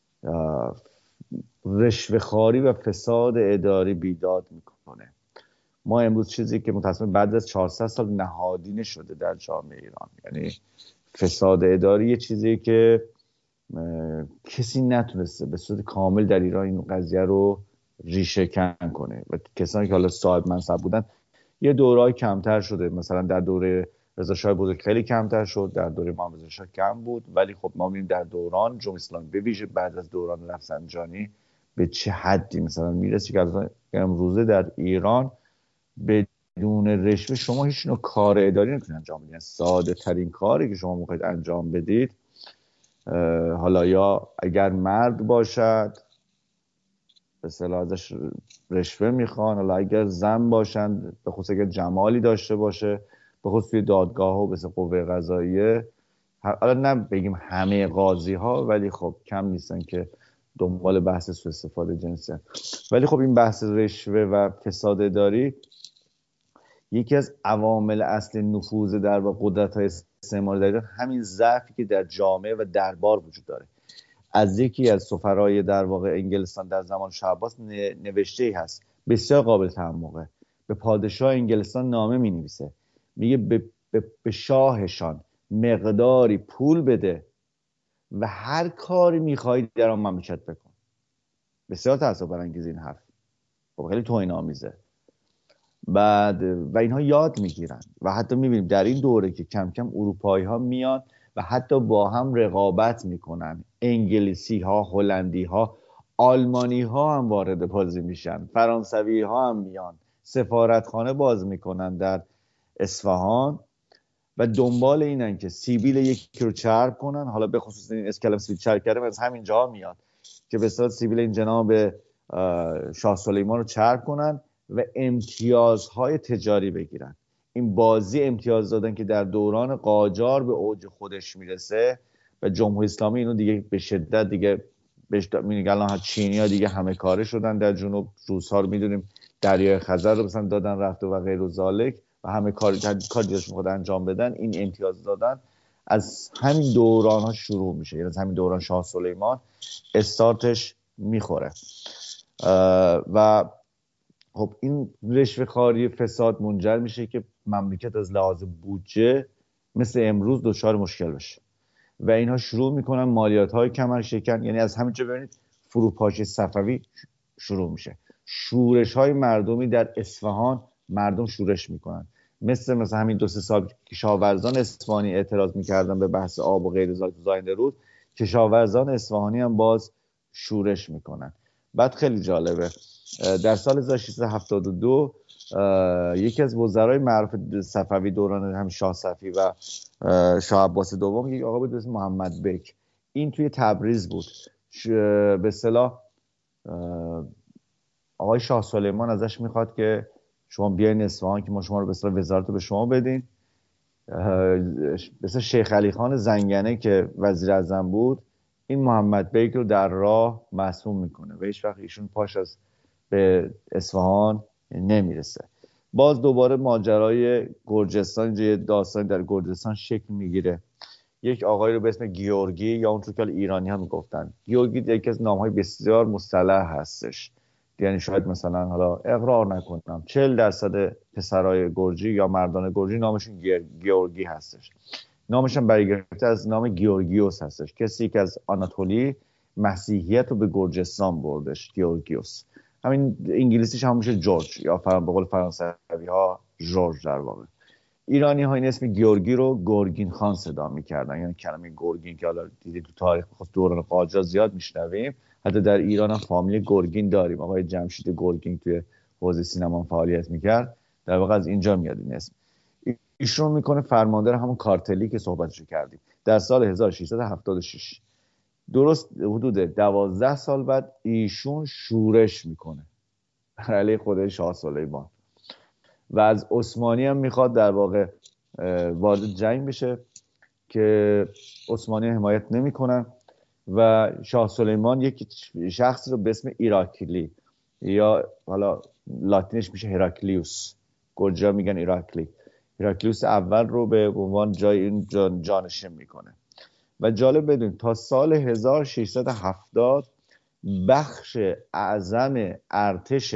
رشوه‌خواری و فساد اداری بیداد میکنه. ما امروز چیزی که متأسفانه بعد از 400 سال نهادینه شده در جامعه ایران، یعنی فساد اداری، یه چیزی که کسی نتونسته به صورت کامل در ایران این قضیه رو ریشه کن کنه و کسانی که حالا صاحب منصب بودن یه دوره‌ای کمتر شده. مثلا در دوره رضا شاه بزرگ خیلی کمتر شد، در دوره محمد رضا شاه کم بود، ولی خب ما می‌بینیم در دوران جمهوری اسلامی به ویژه بعد از دوران رفسنجانی به چه حدی مثلا میرسه که از امروزه در ایران بدون رشوه شما هیچ نوع کار اداری نمیتونید انجام بدید. ساده ترین کاری که شما میخواید انجام بدید، حالا یا اگر مرد باشد به اصطلاح ازش رشوه میخوان، حالا اگر زن باشند به خصوص اگر جمالی داشته باشه، به خصوص توی دادگاه ها و مثل قوه قضاییه، حالا نه بگیم همه قاضی ها ولی خب کم نیستن که دنبال بحث سوء استفاده جنسی. ولی خب این بحث رشوه و فساد اداری یکی از عوامل اصلی نفوذ در و قدرت‌های استعماری در ایران همین ضعفی که در جامعه و دربار وجود داره. از یکی از سفرای در واقع انگلستان در زمان شاه عباس نوشته‌ای هست بسیار قابل تأمله. به پادشاه انگلستان نامه می‌نویسه، میگه به شاهشان مقداری پول بده و هر کاری میخوای در آن مملکت بکن. بسیار تعصب برانگیز این حرف، خب خیلی توهین آمیزه. بعد و اینها یاد میگیرن و حتی میبینیم در این دوره که کم کم اروپایی ها میان و حتی با هم رقابت میکنن، انگلیسی ها، هلندی ها، آلمانی ها هم وارد بازی میشن، فرانسوی ها هم میان، سفارتخانه باز میکنن در اصفهان و دنبال اینن که سیبیل یکی رو چرب کنن. حالا به خصوص این اسکلم سیبیل چرب کردن از همین جا میاد که به صورت سیبیل این جناب شاه سلیمان رو چرب کنن و امتیازهای تجاری بگیرن. این بازی امتیاز دادن که در دوران قاجار به اوج خودش میرسه و جمهوری اسلامی اینو دیگه به شدت دیگه میگن الان چینی‌ها دیگه همه کاره شدن در جنوب، روس‌ها رو میدونیم دریای خزر رو مثلا دادن رفته و غیر و ذالک و همه کاری داشتن خود انجام بدن. این امتیاز دادن از همین دوران ها شروع میشه، یعنی از همین دوران شاه سلیمان استارتش میخوره و خب این رشوه خواری فساد منجر میشه که مملکت از لحاظ بودجه مثل امروز دچار مشکل بشه و اینها شروع میکنن مالیات های کمر شکن. یعنی از همینجا ببینید فروپاشی صفوی شروع میشه، شورش های مردمی در اصفهان، مردم شورش میکنن. مثل همین 2-3 سال کشاورزان اصفهانی اعتراض میکردن به بحث آب و غیر زاینده رود، کشاورزان اصفهانی هم باز شورش میکنن. بعد خیلی جالبه در سال 1672 یکی از وزرای معروف صفوی دوران هم شاه صفی و شاه عباس دوم، یک آقا بود اسم محمد بک، این توی تبریز بود. به اصطلاح آقای شاه سلیمان ازش میخواد که شما بیاین اصفهان که ما شما رو به اصطلاح وزارت رو به شما بدین. مثل شیخ علی خان زنگنه که وزیر اعظم بود، این محمد بیک رو در راه مسموم میکنه و هیچ وقت ایشون پاش از به اصفهان نمیرسه. باز دوباره ماجرای گرجستان، یه داستان در گرجستان شکل میگیره. یک آقای رو به اسم گیورگی یا اونطور که ایرانی ها میگفتن گیورگی، یکی از نامهای بسیار مصطلح هستش. یعنی شاید مثلا حالا اقرار نکنم 40% پسرای گرجی یا مردان گرجی نامشون گیورگی هستش. نامش هم برگرفته از نام گیورگیوس هستش، کسی که از آناتولی مسیحیت رو به گرجستان بردش، گیورگیوس. همین انگلیسیش هم میشه جورج یا به قول فرانسوی ها جورج. در واقع ایرانی ها این اسم گیورگی رو گرگین خان صدا میکردن، یعنی کلمه گرگین که حالا دیدید تو تاریخ دوران قاجار زیاد میشنویم، حتی در ایران هم فامیل گرگین داریم. آقای جمشید گرگین توی حوزه سینما فعالیت میکرد، در واقع از اینجا میاد این اسم. ایشون میکنه فرمانده همون کارتلی که صحبتشو کردیم در سال 1676. درست حدود 12 سال بعد ایشون شورش میکنه بر علیه خود شاه سلیمان و از عثمانی هم میخواد در واقع وارد جنگ بشه که عثمانی حمایت نمیکنن و شاه سلیمان یک شخص رو به اسم ایراکلی یا حالا لاتینش میشه هراکلیوس، گرجا میگن هراکلیوس اول رو به عنوان جای این جانشین میکنه. و جالب بدون تا سال 1670 بخش اعظم ارتش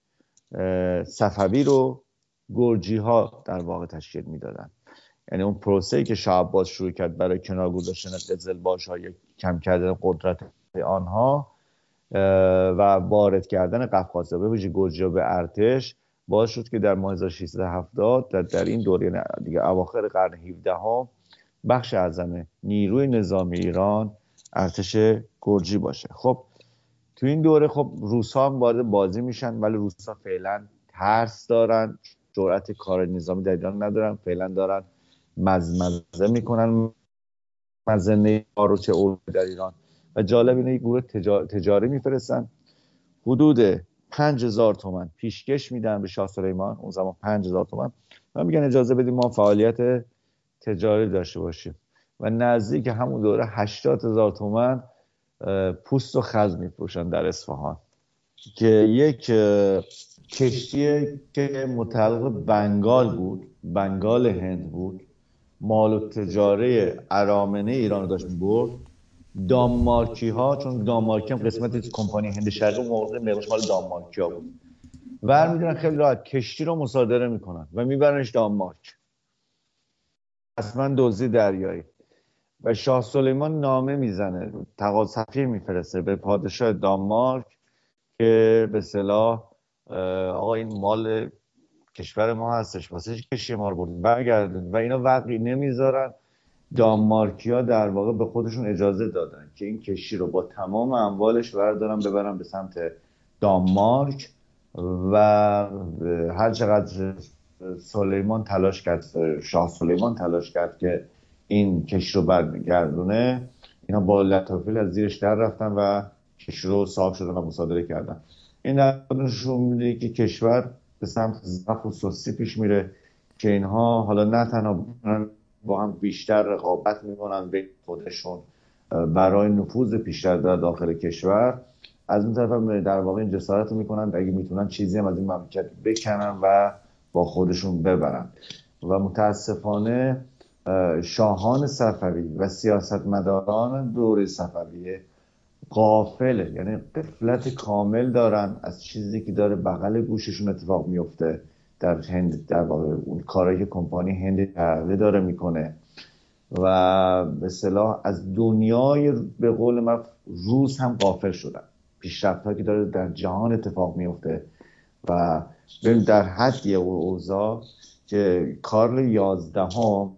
صفوی رو گرجی ها در واقع تشکیل میدادن. یعنی اون پروسه‌ای که شاه عباس شروع کرد برای کنار گذاشتن قزلباش‌ها یا کم کردن قدرت آنها و وارد کردن قفقازی به ویژه گرجی‌ها به ارتش، باعث شد که در ماه 1670 در این دوره دیگه اواخر قرن 17 بخش اعظم نیروی نظامی ایران ارتش گرجی باشه. خب تو این دوره خب روس‌ها هم وارد بازی میشن، ولی روس‌ها فعلا ترس دارن، جرأت کار نظامی در ایران ندارن، فعلا دارن مزمزه میکنن مزنه آروچه او در ایران. و جالب اینه یک گروه تجاری میفرستن، حدود 5000 تومان پیشکش میدن به شاه سلیمان. اون زمان 5000 تومان و میگن اجازه بدیم ما فعالیت تجاری داشته باشیم و نزدیک همون دوره 80000 تومان پوست و خز میفروشن در اصفهان که یک کشتی که متعلق بنگال بود، بنگال هند بود، مال و تجاره ارامنه ایران رو داشت می‌برد. دانمارکی ها، چون دانمارکی هم قسمت کمپانی هند شرقی موقع مقدارش مال دانمارکی ها بود، برمی‌دارن خیلی راحت کشتی رو مصادره میکنن و میبرنش دانمارک، اصلا دزدی دریایی. و شاه سلیمان نامه میزنه، تقاضا سفیر میفرسته به پادشاه دانمارک که به اصطلاح آقا این مال کشور ما هستش، واسه کشی ما رو برد برگردون، و اینا وقعی نمیذارن. دانمارکیا در واقع به خودشون اجازه دادن که این کشتی رو با تمام اموالش بردارن ببرن به سمت دانمارک. و هر چقدر سلیمان تلاش کرد، شاه سلیمان تلاش کرد که این کشتی رو برگردونه، اینا با لطافیل از زیرش در رفتن و کشتی رو صاحب شدن و مصادره کردن. این در نشون میده که کشور به سمت ضعف و سستی پیش میره که اینها حالا نه تنها با هم بیشتر رقابت میکنن به خودشون برای نفوذ بیشتر در داخل کشور، از اون طرف هم در واقع این جسارت میکنن اگه میتونن چیزی هم از این مملکت بکنن و با خودشون ببرن. و متاسفانه شاهان صفوی و سیاستمداران دوره صفویه غافله، یعنی غفلت کامل دارن از چیزی که داره بغل گوششون اتفاق میفته در هند، در واقع اون کارایی که کمپانی هند داره میکنه. و به اصطلاح از دنیای به قول من روز هم غافل شدن، پیشرفت‌هایی که داره در جهان اتفاق میفته. و ببین در حدی اوضاع که کارل 11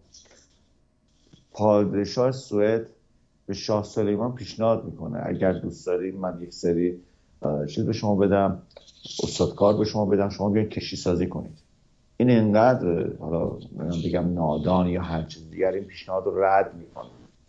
پادشاه سوئد به شاه سلیمان پیشنهاد میکنه اگر دوست دارید من یک سری چیز به شما بدم، استادکار به شما بدم، شما بیاین کشتی سازی کنید. این انقدر حالا بگم نادان یا هر چیز دیگر این پیشنهاد رو رد میکنه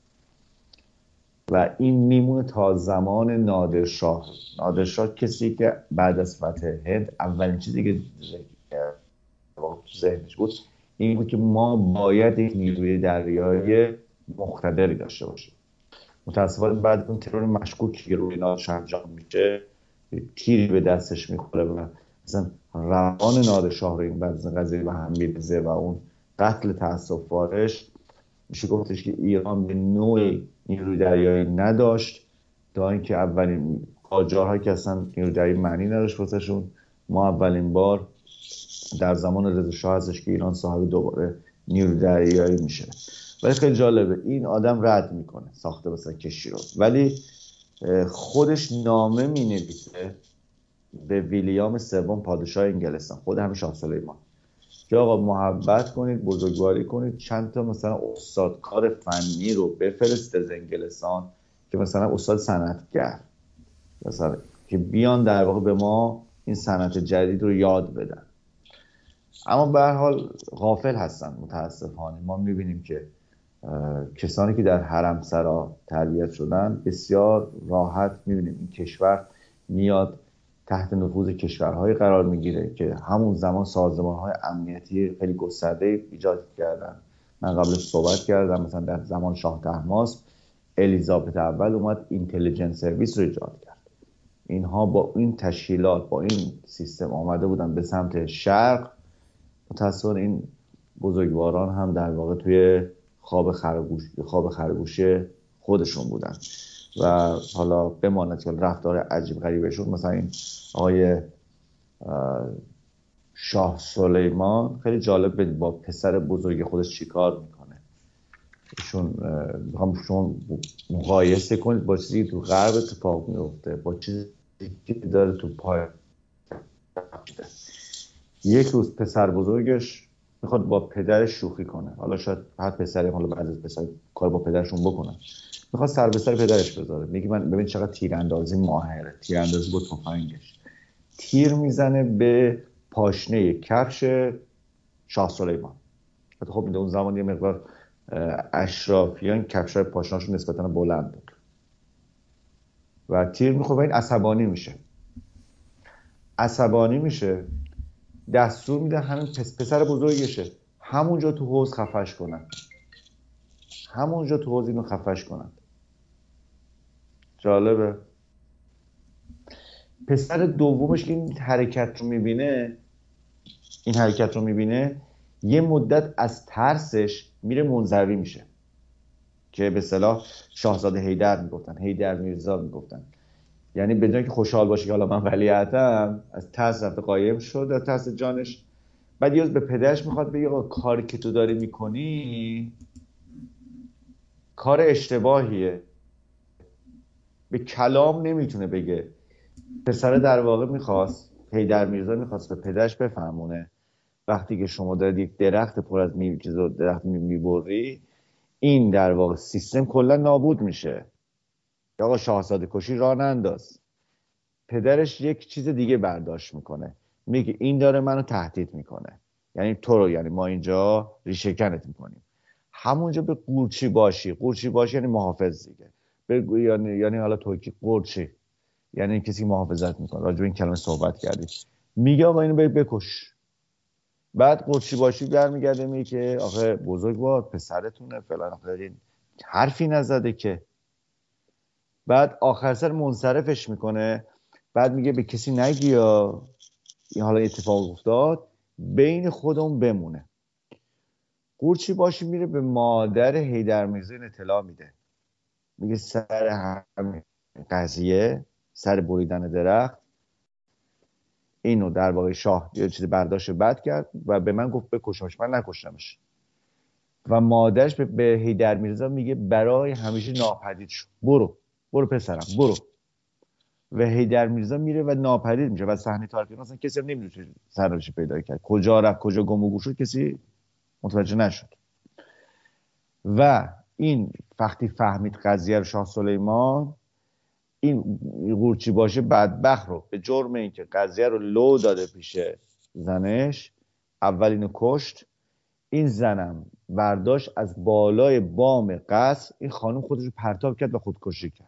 و این میمونه تا زمان نادرشاه. نادرشاه کسی که بعد از فتح هند اولین چیزی که تو ذهنش بود این بود که ما باید یک نیروی دریایی مقتدری داشته باشیم. متاسفانه بعد اون ترور مشکوکی که روی نادرشاه انجام میشه، تیری به دستش میخوره و مثلا روان نادرشاه رو این قضیه به هم میریزه و اون قتل تأسف‌بارش میشه گفتش که ایران به نوعی نیروی دریایی نداشت تا اینکه اولین قاجارهایی که اصلا نیروی دریایی معنی نداشت واسهشون. ما اولین بار در زمان رضا شاه هستش که ایران صاحب دوباره نیروی دریایی میشه. ولی خیلی جالبه این آدم رد میکنه ساخته مثلا کشتی رو، ولی خودش نامه مینویسه به ویلیام سوم پادشاه انگلستان، خود همین شاه سلیمان، که آقا محبت کنید، بزرگواری کنید، چند تا مثلا استادکار فنی رو بفرست از انگلستان که مثلا استاد صنعتگر مثلا که بیان در واقع به ما این صنعت جدید رو یاد بدن. اما به هر حال غافل هستن متاسفانه. ما میبینیم که کسانی که در حرمسرا تربیت شدن بسیار راحت میبینیم این کشور میاد تحت نفوذ کشورهای قرار میگیره که همون زمان سازمانهای امنیتی خیلی گسترده ایجاد کردن. من قبلش صحبت کردم مثلا در زمان شاه طهماسب الیزابت اول اومد اینتلیجنس سرویس رو ایجاد کرد. اینها با این تشکیلات با این سیستم آمده بودن به سمت شرق. متأسفانه این بزرگواران هم در واقع توی خواب خرگوشی خودشون بودن و حالا بماند که رفتار عجیب غریبشون. مثلا این آقای شاه سلیمان خیلی جالب با پسر بزرگ خودش چیکار میکنه. ایشون میخوام شما مقایسه کنید با چیزی تو غرب اتفاق میفته با چیزی که داره تو پای. یک روز پسر بزرگش میخواد با پدرش شوخی کنه، حالا شاید هر پسری حالا بعضی از پسر کار با پدرشون بکنن، میخواد سر به سر پدرش بذاره، میگه من ببین چقدر تیراندازی ماهره، تیراندازی با تفنگش تیر میزنه به پاشنه کفش شاه سلیمان. خب اون زمان یه مقدار اشرافیان کفشای پاشنهاشون نسبتاً بلند بود و تیر میخوره و این عصبانی میشه دستور میده همین پسر بزرگشه همونجا تو حوض خفش کنن، همونجا تو حوض اینو خفش کنن. جالبه. پسر دومش که این حرکت رو میبینه یه مدت از ترسش میره منزوی میشه که به اصطلاح شاهزاده حیدر میرزا میگفتن، یعنی بدون که خوشحال باشه که حالا من ولیعتم از ترس رفته قایم شد از ترس جانش. بعد یه روز به پدرش میخواد بگه آقا کاری که تو داری میکنی کار اشتباهیه. به کلام نمیتونه بگه. پسر در واقع میخواست، حیدر میرزا میخواست به پدرش بفهمونه وقتی که شما دارید یک درخت پر از درخت میبری، این در واقع سیستم کلا نابود میشه. یا آقا شاهزاده کشی راه ننداز. پدرش یک چیز دیگه برداشت میکنه، میگه این داره منو تهدید میکنه، یعنی تو رو، یعنی ما اینجا ریشه کنت میکنیم. همونجا به قورچی باشی، قورچی باشی یعنی محافظ دیگه. یعنی حالا توی که قورچی یعنی کسی محافظت میکنه. راجع به این کلمه صحبت کردیم. میگه آقا اینو برید بکش. بعد قورچی باشی برمیگرده میگه که آخه بزرگوار پسرتونه فلان، آخه حرفی نزده که. بعد آخر سر منصرفش میکنه. بعد میگه به کسی نگی یا این حالا اتفاق افتاد بین خودمون بمونه. قورچی باشی میره به مادر حیدر میرزا اطلاع میده، میگه سر همین قضیه، سر بریدن درخت، اینو در واقع شاه یه چیزی برداشت بد کرد و به من گفت بکشمش، من نکشتمش. و مادرش به حیدر میرزا میگه برای همیشه ناپدید شو، برو پسرم برو. و حیدر میرزا میره و ناپدید میشه و صحنه تاریخی مثلا کسی هم نمیدونه سرنوشت پیدا کرد، کجا رفت، کجا گم و گور شد، کسی متوجه نشد. و این وقتی فهمید قضیه رو شاه سلیمان، این قورچی باشه بدبخت رو به جرم اینکه قضیه رو لو داده پیش زنش، اول اینو کشت. این زنم برداشت از بالای بام قصر این خانم خودش رو پرتاب کرد و خودکشی کرد.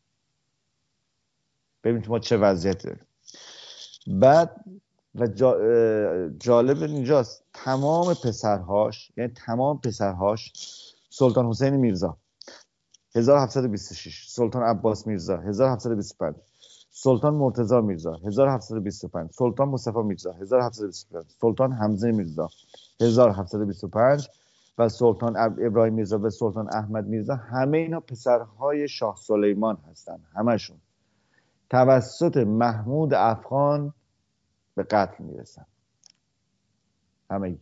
ببینید ما چه وضعیت داریم. بعد و جالب اینجاست تمام پسرهاش، یعنی تمام پسرهاش، سلطان حسین میرزا 1726، سلطان عباس میرزا 1725، سلطان مرتضی میرزا 1725، سلطان مصطفی میرزا 1725، سلطان حمزه میرزا 1725 و سلطان ابراهیم میرزا و سلطان احمد میرزا، همه اینا پسرهای شاه سلیمان هستن. همشون توسط محمود افغان به قتل میرسن. همه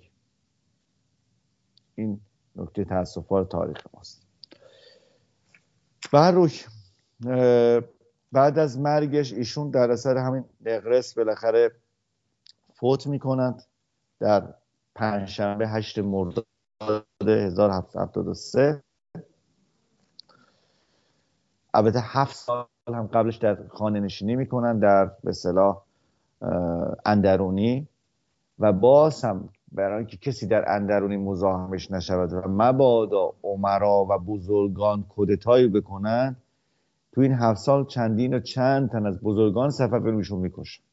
این نکته تاسف‌آور تاریخ ماست. بروک بعد از مرگش ایشون در اثر همین نقرس بالاخره فوت میکنند در پنجشنبه 8 مرداد 1773. البته 7 سال هم قبلش در خانه نشینی میکنن در به اصطلاح اندرونی، و باز هم برای اینکه کسی در اندرونی مزاحمش نشود و مبادا امرا و بزرگان کودتایی بکنن، تو این 7 سال چندین و چند تن از بزرگان صفوی روشون میکشن.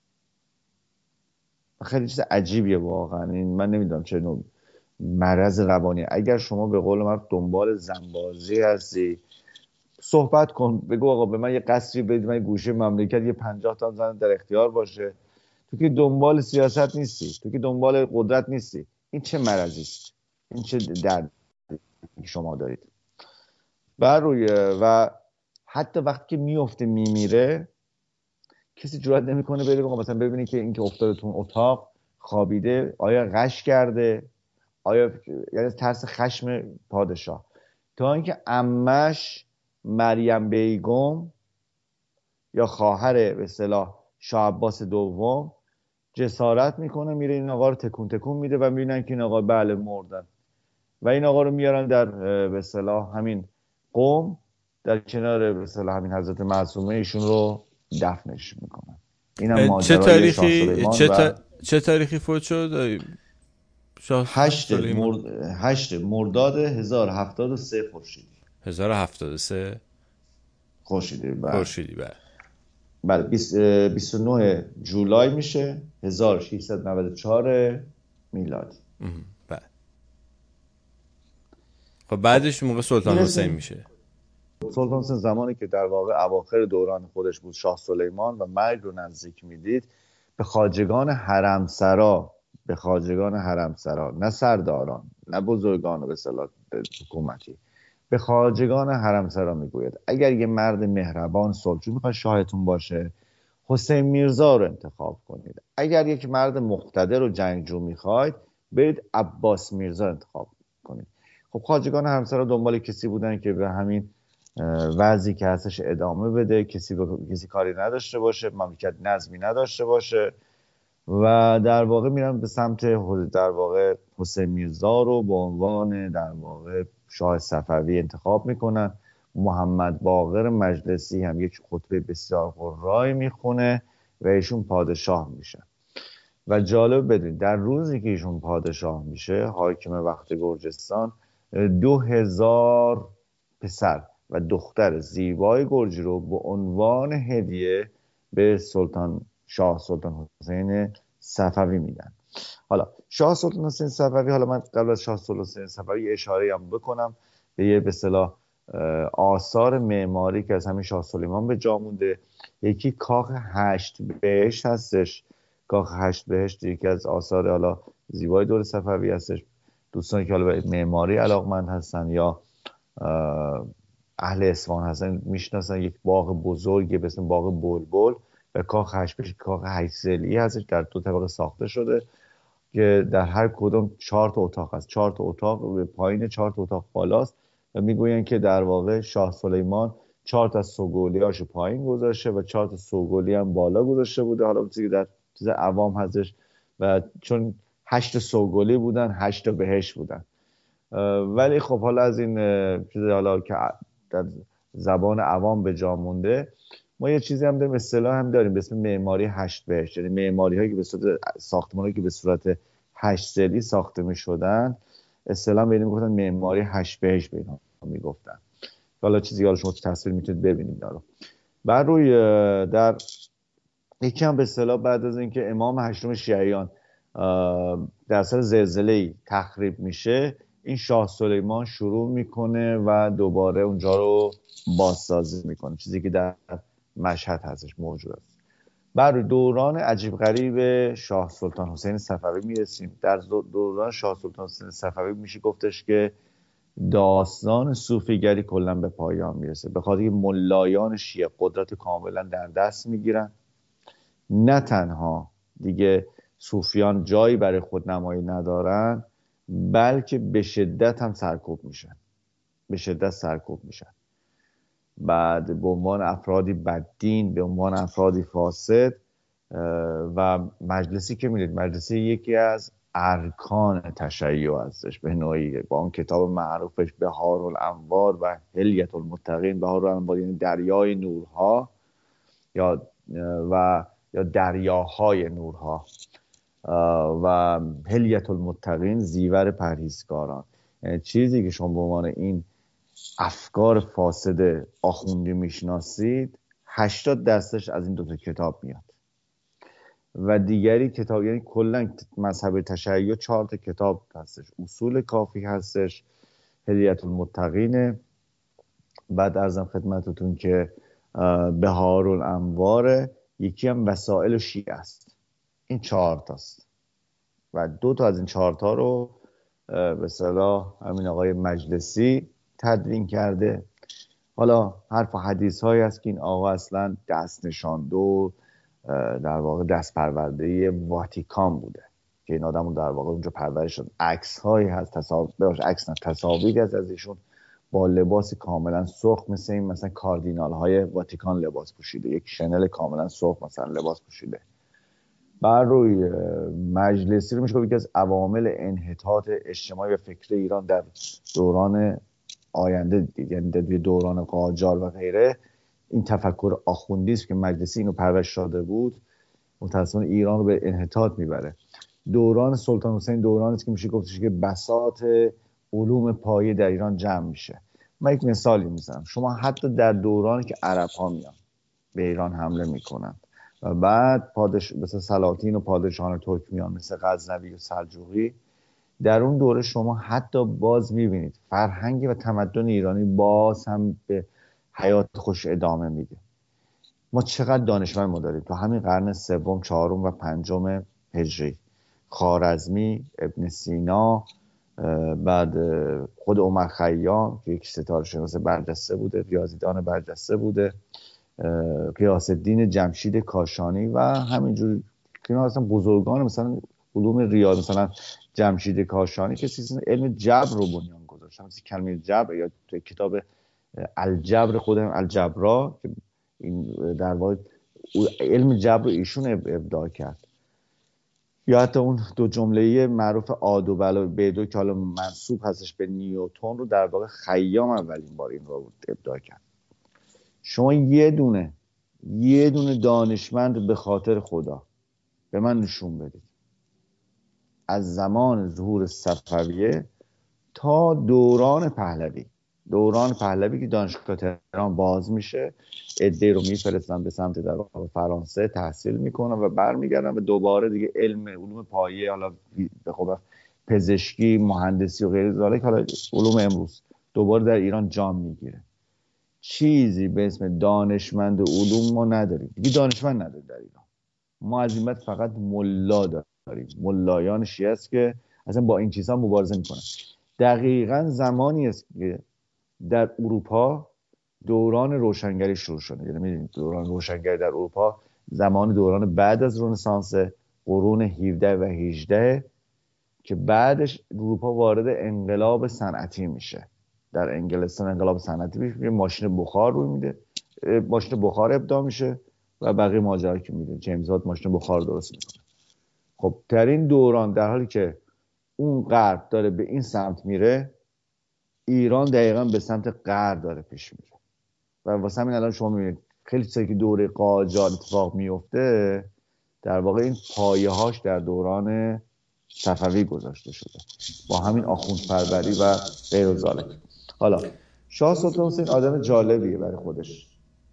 خیلی چیز عجیبیه واقعا. این من نمیدونم چه نوع مرض روانی. اگر شما به قول من دنبال زنبازی هستی، صحبت کن، بگو آقا به من یه قصری بدید، من یه گوشه مملکت یه 50 تا زن در اختیار باشه. تو که دنبال سیاست نیستی، تو که دنبال قدرت نیستی. این چه مرضی است؟ این چه درد شما دارید؟ و حتی وقتی که میفته میمیره، کسی جرئت نمیکنه بره مثلا ببینی که این که افتاده تو اتاق خوابیده آیا غش کرده، آیا، یعنی ترس خشم پادشاه. تا اینکه عمش مریم بیگم یا خواهر به اصطلاح شاه عباس دوم جسارت میکنه میره این آقا رو تکون تکون میده و میبینن که این آقا بله مردن، و این آقا رو میارن در به اصطلاح همین قم، در کنار به اصطلاح همین حضرت معصومه ایشون رو دفنش میکنن. اینم ماجرای شاه سلیمان. چه تاریخی فوت شد شاه سلیمان؟ 8 مرداد 1073 خورشیدی. 1073 خورشیدی. خورشیدی. بله 29 جولای میشه 1694 میلادی. بله. خب بعدش موقع سلطان حسین میشه. سلطان حسین زمانی که در واقع اواخر دوران خودش بود، شاه سلیمان، و مرگ رو نزدیک میدید، به خواجگان حرمسرا، نه سرداران نه بزرگان به اصطلاح حکومتی، به خواجگان حرمسرا میگوید اگر یه مرد مهربان صلحجو میخواد شاهتون باشه، حسین میرزا رو انتخاب کنید. اگر یک مرد مقتدر و جنگجو میخواید، برید عباس میرزا انتخاب کنید. خب خواجگان همسرا دنبال کسی بودن که به همین وضعی که هستش ادامه بده، کسی کاری نداشته باشه، مملکت نظمی نداشته باشه و در واقع میرن به سمت در واقع حسین میرزا رو به عنوان در واقع شاه صفوی انتخاب میکنن. محمد باقر مجلسی هم یک خطبه بسیار پررای میخونه و ایشون پادشاه میشن. و جالب بدونید در روزی که ایشون پادشاه میشه، حاکم وقت گرجستان، 2000 پسر و دختر زیبای گرجی رو به عنوان هدیه به شاه سلطان حسین صفوی میدن. حالا شاه سلطان حسین صفوی، حالا من قبل از شاه سلطان حسین صفوی اشاره هم بکنم به یه به اصطلاح آثار معماری که از همین شاه سلیمان به جا مونده. یکی کاخ 8 بهشت هستش. کاخ 8 بهشت یکی از آثار حالا زیبای دور صفوی هستش. دوستانی که حالا به معماری علاقمند هستن یا اهل اصفهان هستن میشناسن، یک باغ بزرگی به اسم باغ بلبل و کاخ 8 بهشت، کاخ 8 ضلعی هستش، در 2 طبقه ساخته شده که در هر کدوم 4 تا اتاق هست. 4 تا اتاق به پایین، 4 تا اتاق بالاست و میگوین که در واقع شاه سلیمان 4 تا سوگلیاشو پایین گذاشته و 4 تا سوگلی هم بالا گذاشته بوده. حالا چیزی در چیز عوام هستش و چون 8 سوگلی بودن 8 تا بهشت بودن. ولی خب حالا از این چیز حالا که در زبان عوام به جا مونده، ما یه چیزی هم داریم، اصطلاح هم داریم به اسم معماری 8 بهشت، یعنی معماری هایی که به صورت ساختمانی که به صورت 8 ضلعی ساخته می‌شدن، اصطلاح بهش میگفتن معماری 8 بهشت، به اینا میگفتن. حالا چیزی حالا شما تو تصویر میتونید ببینید دارو. بعد روی در یکی هم به اصطلاح بعد از اینکه امام هشتم شیعیان در اثر زلزله‌ای تخریب میشه، این شاه سلیمان شروع میکنه و دوباره اونجا رو بازسازی میکنه، چیزی که در مشهد هستش موجود است. بر دوران عجیب غریب شاه سلطان حسین صفوی میرسیم. در دوران شاه سلطان حسین صفوی میشه گفتش که داستان صوفیگری کلا به پایان میرسه، به خاطر اینکه ملایان شیعه قدرت کاملا در دست میگیرن. نه تنها دیگه صوفیان جایی برای خودنمایی ندارن، بلکه به شدت هم سرکوب میشن، به شدت سرکوب میشن. بعد به عنوان افرادی بددین، به عنوان افرادی فاسد. و مجلسی که میدید، مجلسی یکی از ارکان تشیع هستش به نوعی، با اون کتاب معروفش بهارالانوار و حلیة المتقین. بهارالانوار یعنی دریای نورها یا دریاهای نورها و حلیة المتقین زیور پرهیزکاران. یعنی چیزی که شما به عنوان این افکار فاسد آخوندی میشناسید 80 درصدش از این 2 کتاب میاد و دیگری کتاب، یعنی کلا مذهب تشیع 4 کتاب هستش. اصول کافی هستش، حلیة المتقین، بعد ارزم خدمتتون که بهارالانوار، یکی هم وسائل شیعه است. این 4 تاست و 2 تا از این 4 تا رو به اصطلاح همین آقای مجلسی تدوین کرده. حالا حرف و حدیث هایی هست که این آقا اصلا دست نشانده و در واقع دست پرورده واتیکان بوده که این آدم در واقع اونجا پرورش شد. عکس هایی هست، تصاویری هست از ایشون با لباس کاملا سرخ، مثل این مثلا کاردینال های واتیکان لباس پوشیده، یک شنل کاملا سرخ مثلا لباس پوشیده. بر روی مجلسی رو میشه گفت یکی از عوامل انحطاط اجتماعی و فکری ایران در دوران آینده، یعنی در دوران قاجار و غیره، این تفکر آخوندی است که مجلسی اینو پرورش داده بود، متأسفانه ایران رو به انحطاط میبره. دوران سلطان حسین دورانی است که میشه گفتش که بساط علوم پایه در ایران جمع میشه. من یک مثالی میزنم. شما حتی در دورانی که عرب ها میان به ایران حمله میکنن و بعد مثل سلاطین و پادشاهان ترک میان مثل غزنوی و سلجوقی، در اون دوره شما حتی باز میبینید فرهنگ و تمدن ایرانی باز هم به حیات خوش ادامه میده. ما چقدر دانشمند ما داریم تو همین قرن سوم، چهارم و پنجم هجری. خوارزمی، ابن سینا، بعد خود عمر خیام که یک ستاره شناس برجسته بوده، ریاضیدان برجسته بوده، غیاث الدین جمشید کاشانی و همینجور که اینا اصلا بزرگان مثلا علوم ریاض، مثلا جمشید کاشانی که علم جبر رو بنیان گذاشت. شناسی کلمه جبر یا تو کتاب الجبر خودم الجبرا که این در واقع علم جبر ایشون ابداع کرد، یا حتی اون دو جمله معروف آ دو بلا ب دو که حالا منسوب هستش به نیوتن رو در واقع خیام اولین بار این رو ابداع کرد. شما یه دونه دانشمند به خاطر خدا به من نشون بدید از زمان ظهور صفویه تا دوران پهلوی که دانشگاه تهران باز میشه، عده رو میفرستن به سمت در فرانسه تحصیل میکنن و برمیگردن و دوباره دیگه علوم پایه، حالا به خب پزشکی، مهندسی و غیر ذالک، حالا علوم امروز دوباره در ایران جام میگیره. چیزی به اسم دانشمند علوم ما نداریم دیگه، دانشمند نداریم در ایران. ما از این بعد فقط ملا داریم، ملایان شیعه است که اصلا با این چیزها مبارزه میکنن. دقیقاً زمانی است که در اروپا دوران روشنگری شروع شده. یعنی می‌دونید دوران روشنگری در اروپا دوران بعد از رنسانس، قرون 17 و 18 که بعدش اروپا وارد انقلاب صنعتی میشه. در انگلستان انقلاب صنعتی میشه، ماشین بخار روی میده، ماشین بخار ابداع میشه و بقیه ماجرا که میدونید جیمز وات ماشین بخار درست میکنه. خب در این دوران در حالی که اون غرب داره به این سمت میره، ایران دقیقاً به سمت غرب داره پیش میره و واسه همین الان شما میبینید خیلی چیزایی که دوره قاجار اتفاق میفته در واقع این پایه‌هاش در دوران صفوی گذاشته شده با همین آخوندپروری و غیر و ذالک. حالا شاه سلطان حسین آدم جالبیه برای خودش.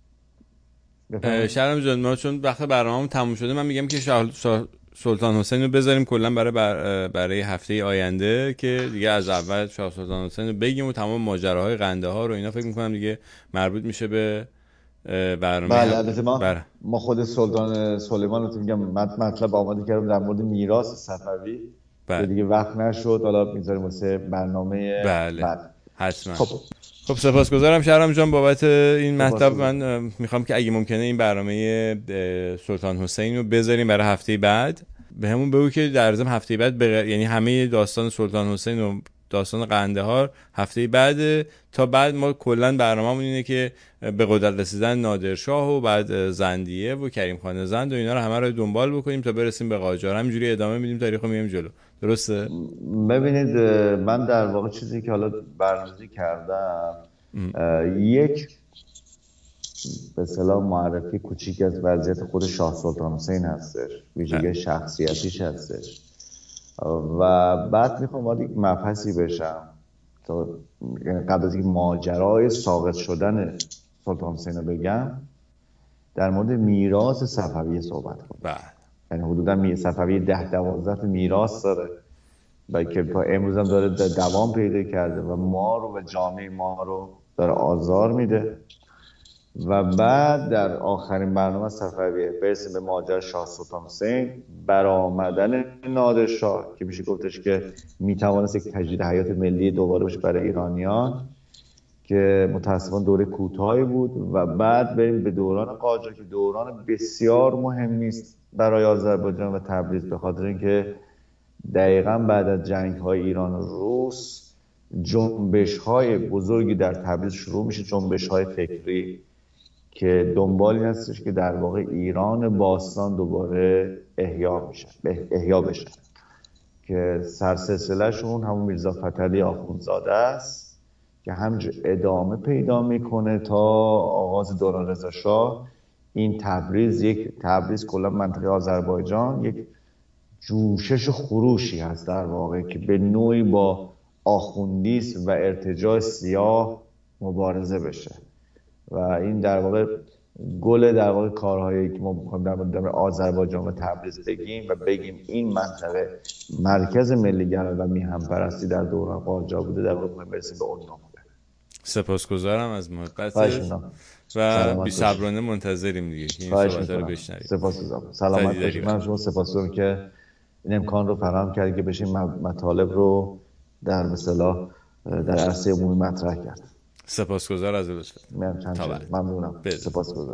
شهرام جان، ما چون وقت برنامه‌مون تموم شده، من میگم که شاه سلطان حسین رو بذاریم کلا برای هفته آینده که دیگه از اول شاه سلطان حسین رو بگیم و تمام ماجراهای قنده ها رو اینا فکر میکنم دیگه مربوط میشه به برنامه. بله البته ما خود سلطان سلیمان رو میگم مطلب آماده کردم در مورد میراث صفوی که دیگه وقت نشد، حالا میذاریم واسه برنامه بعد. حتما. خب سپاسگزارم شهرام جان بابت این مطلب. من میخوام که اگه ممکنه این برنامه سلطان حسین رو بذاریم برای هفته بعد. به همون بگو که در ضمن هفته بعد یعنی همه داستان سلطان حسین و داستان قندهار هفته بعد، تا بعد ما کلا برنامه‌مون اینه که به قدرت رسیدن نادرشاه و بعد زندیه و کریم خان زند و اینا رو همه رو دنبال بکنیم تا برسیم به قاجار. همینجوری ادامه میدیم تاریخو میریم جلو. درسته؟ ببینید من در واقع چیزی که حالا برنامه‌ریزی کردم یک به اصطلاح معرفی کوچیک از وضعیت خود شاه سلطان حسین هستش، ویژگی شخصیتیش هستش و بعد میخوام وارد یک مبحثی بشم تا قبل از اینکه ماجرای ساقط شدن سلطان حسین رو بگم در مورد میراث صفوی صحبت کنم. یعنی حدودا صفوی 10-12 میراث داره و که تا امروز هم داره دوام پیدا کرده و ما رو و جامعه ما رو داره آزار میده و بعد در آخرین برنامه صفویه برسیم به ماجرای شاه سلطان حسین، برآمدن نادرشاه که میشه گفتش که میتوانست یک تجدید حیات ملی دوباره بشه برای ایرانیان که متاسفانه دوره کوتاهی بود و بعد بریم به دوران قاجار که دوران بسیار مهمی است برای آذربایجان و تبریز، به خاطر اینکه دقیقاً بعد از جنگ‌های ایران و روس جنبش‌های بزرگی در تبریز شروع میشه، جنبش‌های فکری که دنبالی هستش که در واقع ایران باستان دوباره احیا بشه که سرسلسله‌شون همون میرزا فتحعلی آخوندزاده است که همینجور ادامه پیدا میکنه تا آغاز دوران رضا شاه. این تبریز کلا منطقه آذربایجان یک جوشش خروشی هست در واقع که به نوعی با آخوندیسم و ارتجاع سیاه مبارزه بشه و این در واقع گل در واقع کارهایی که ما می‌خوایم در مورد آذربایجان و تبریز بگیم و بگیم این منطقه مرکز ملی‌گرایی و میهن‌پرستی در دوران قاجار بوده، در واقع برسیم به اون نقطه. سپاسگزارم از محبتت و بی‌صبرانه منتظریم دیگه که این صحبت رو بشنویم. سپاسگزارم. سلامت باشید. من شما سپاسگزارم که این امکان رو فراهم کردید که بشین مطالب رو در اصطلاح در عرصه عمومی مطرح کرد. سپاسگزار از لطفت. ممنونم. سپاسگزارم.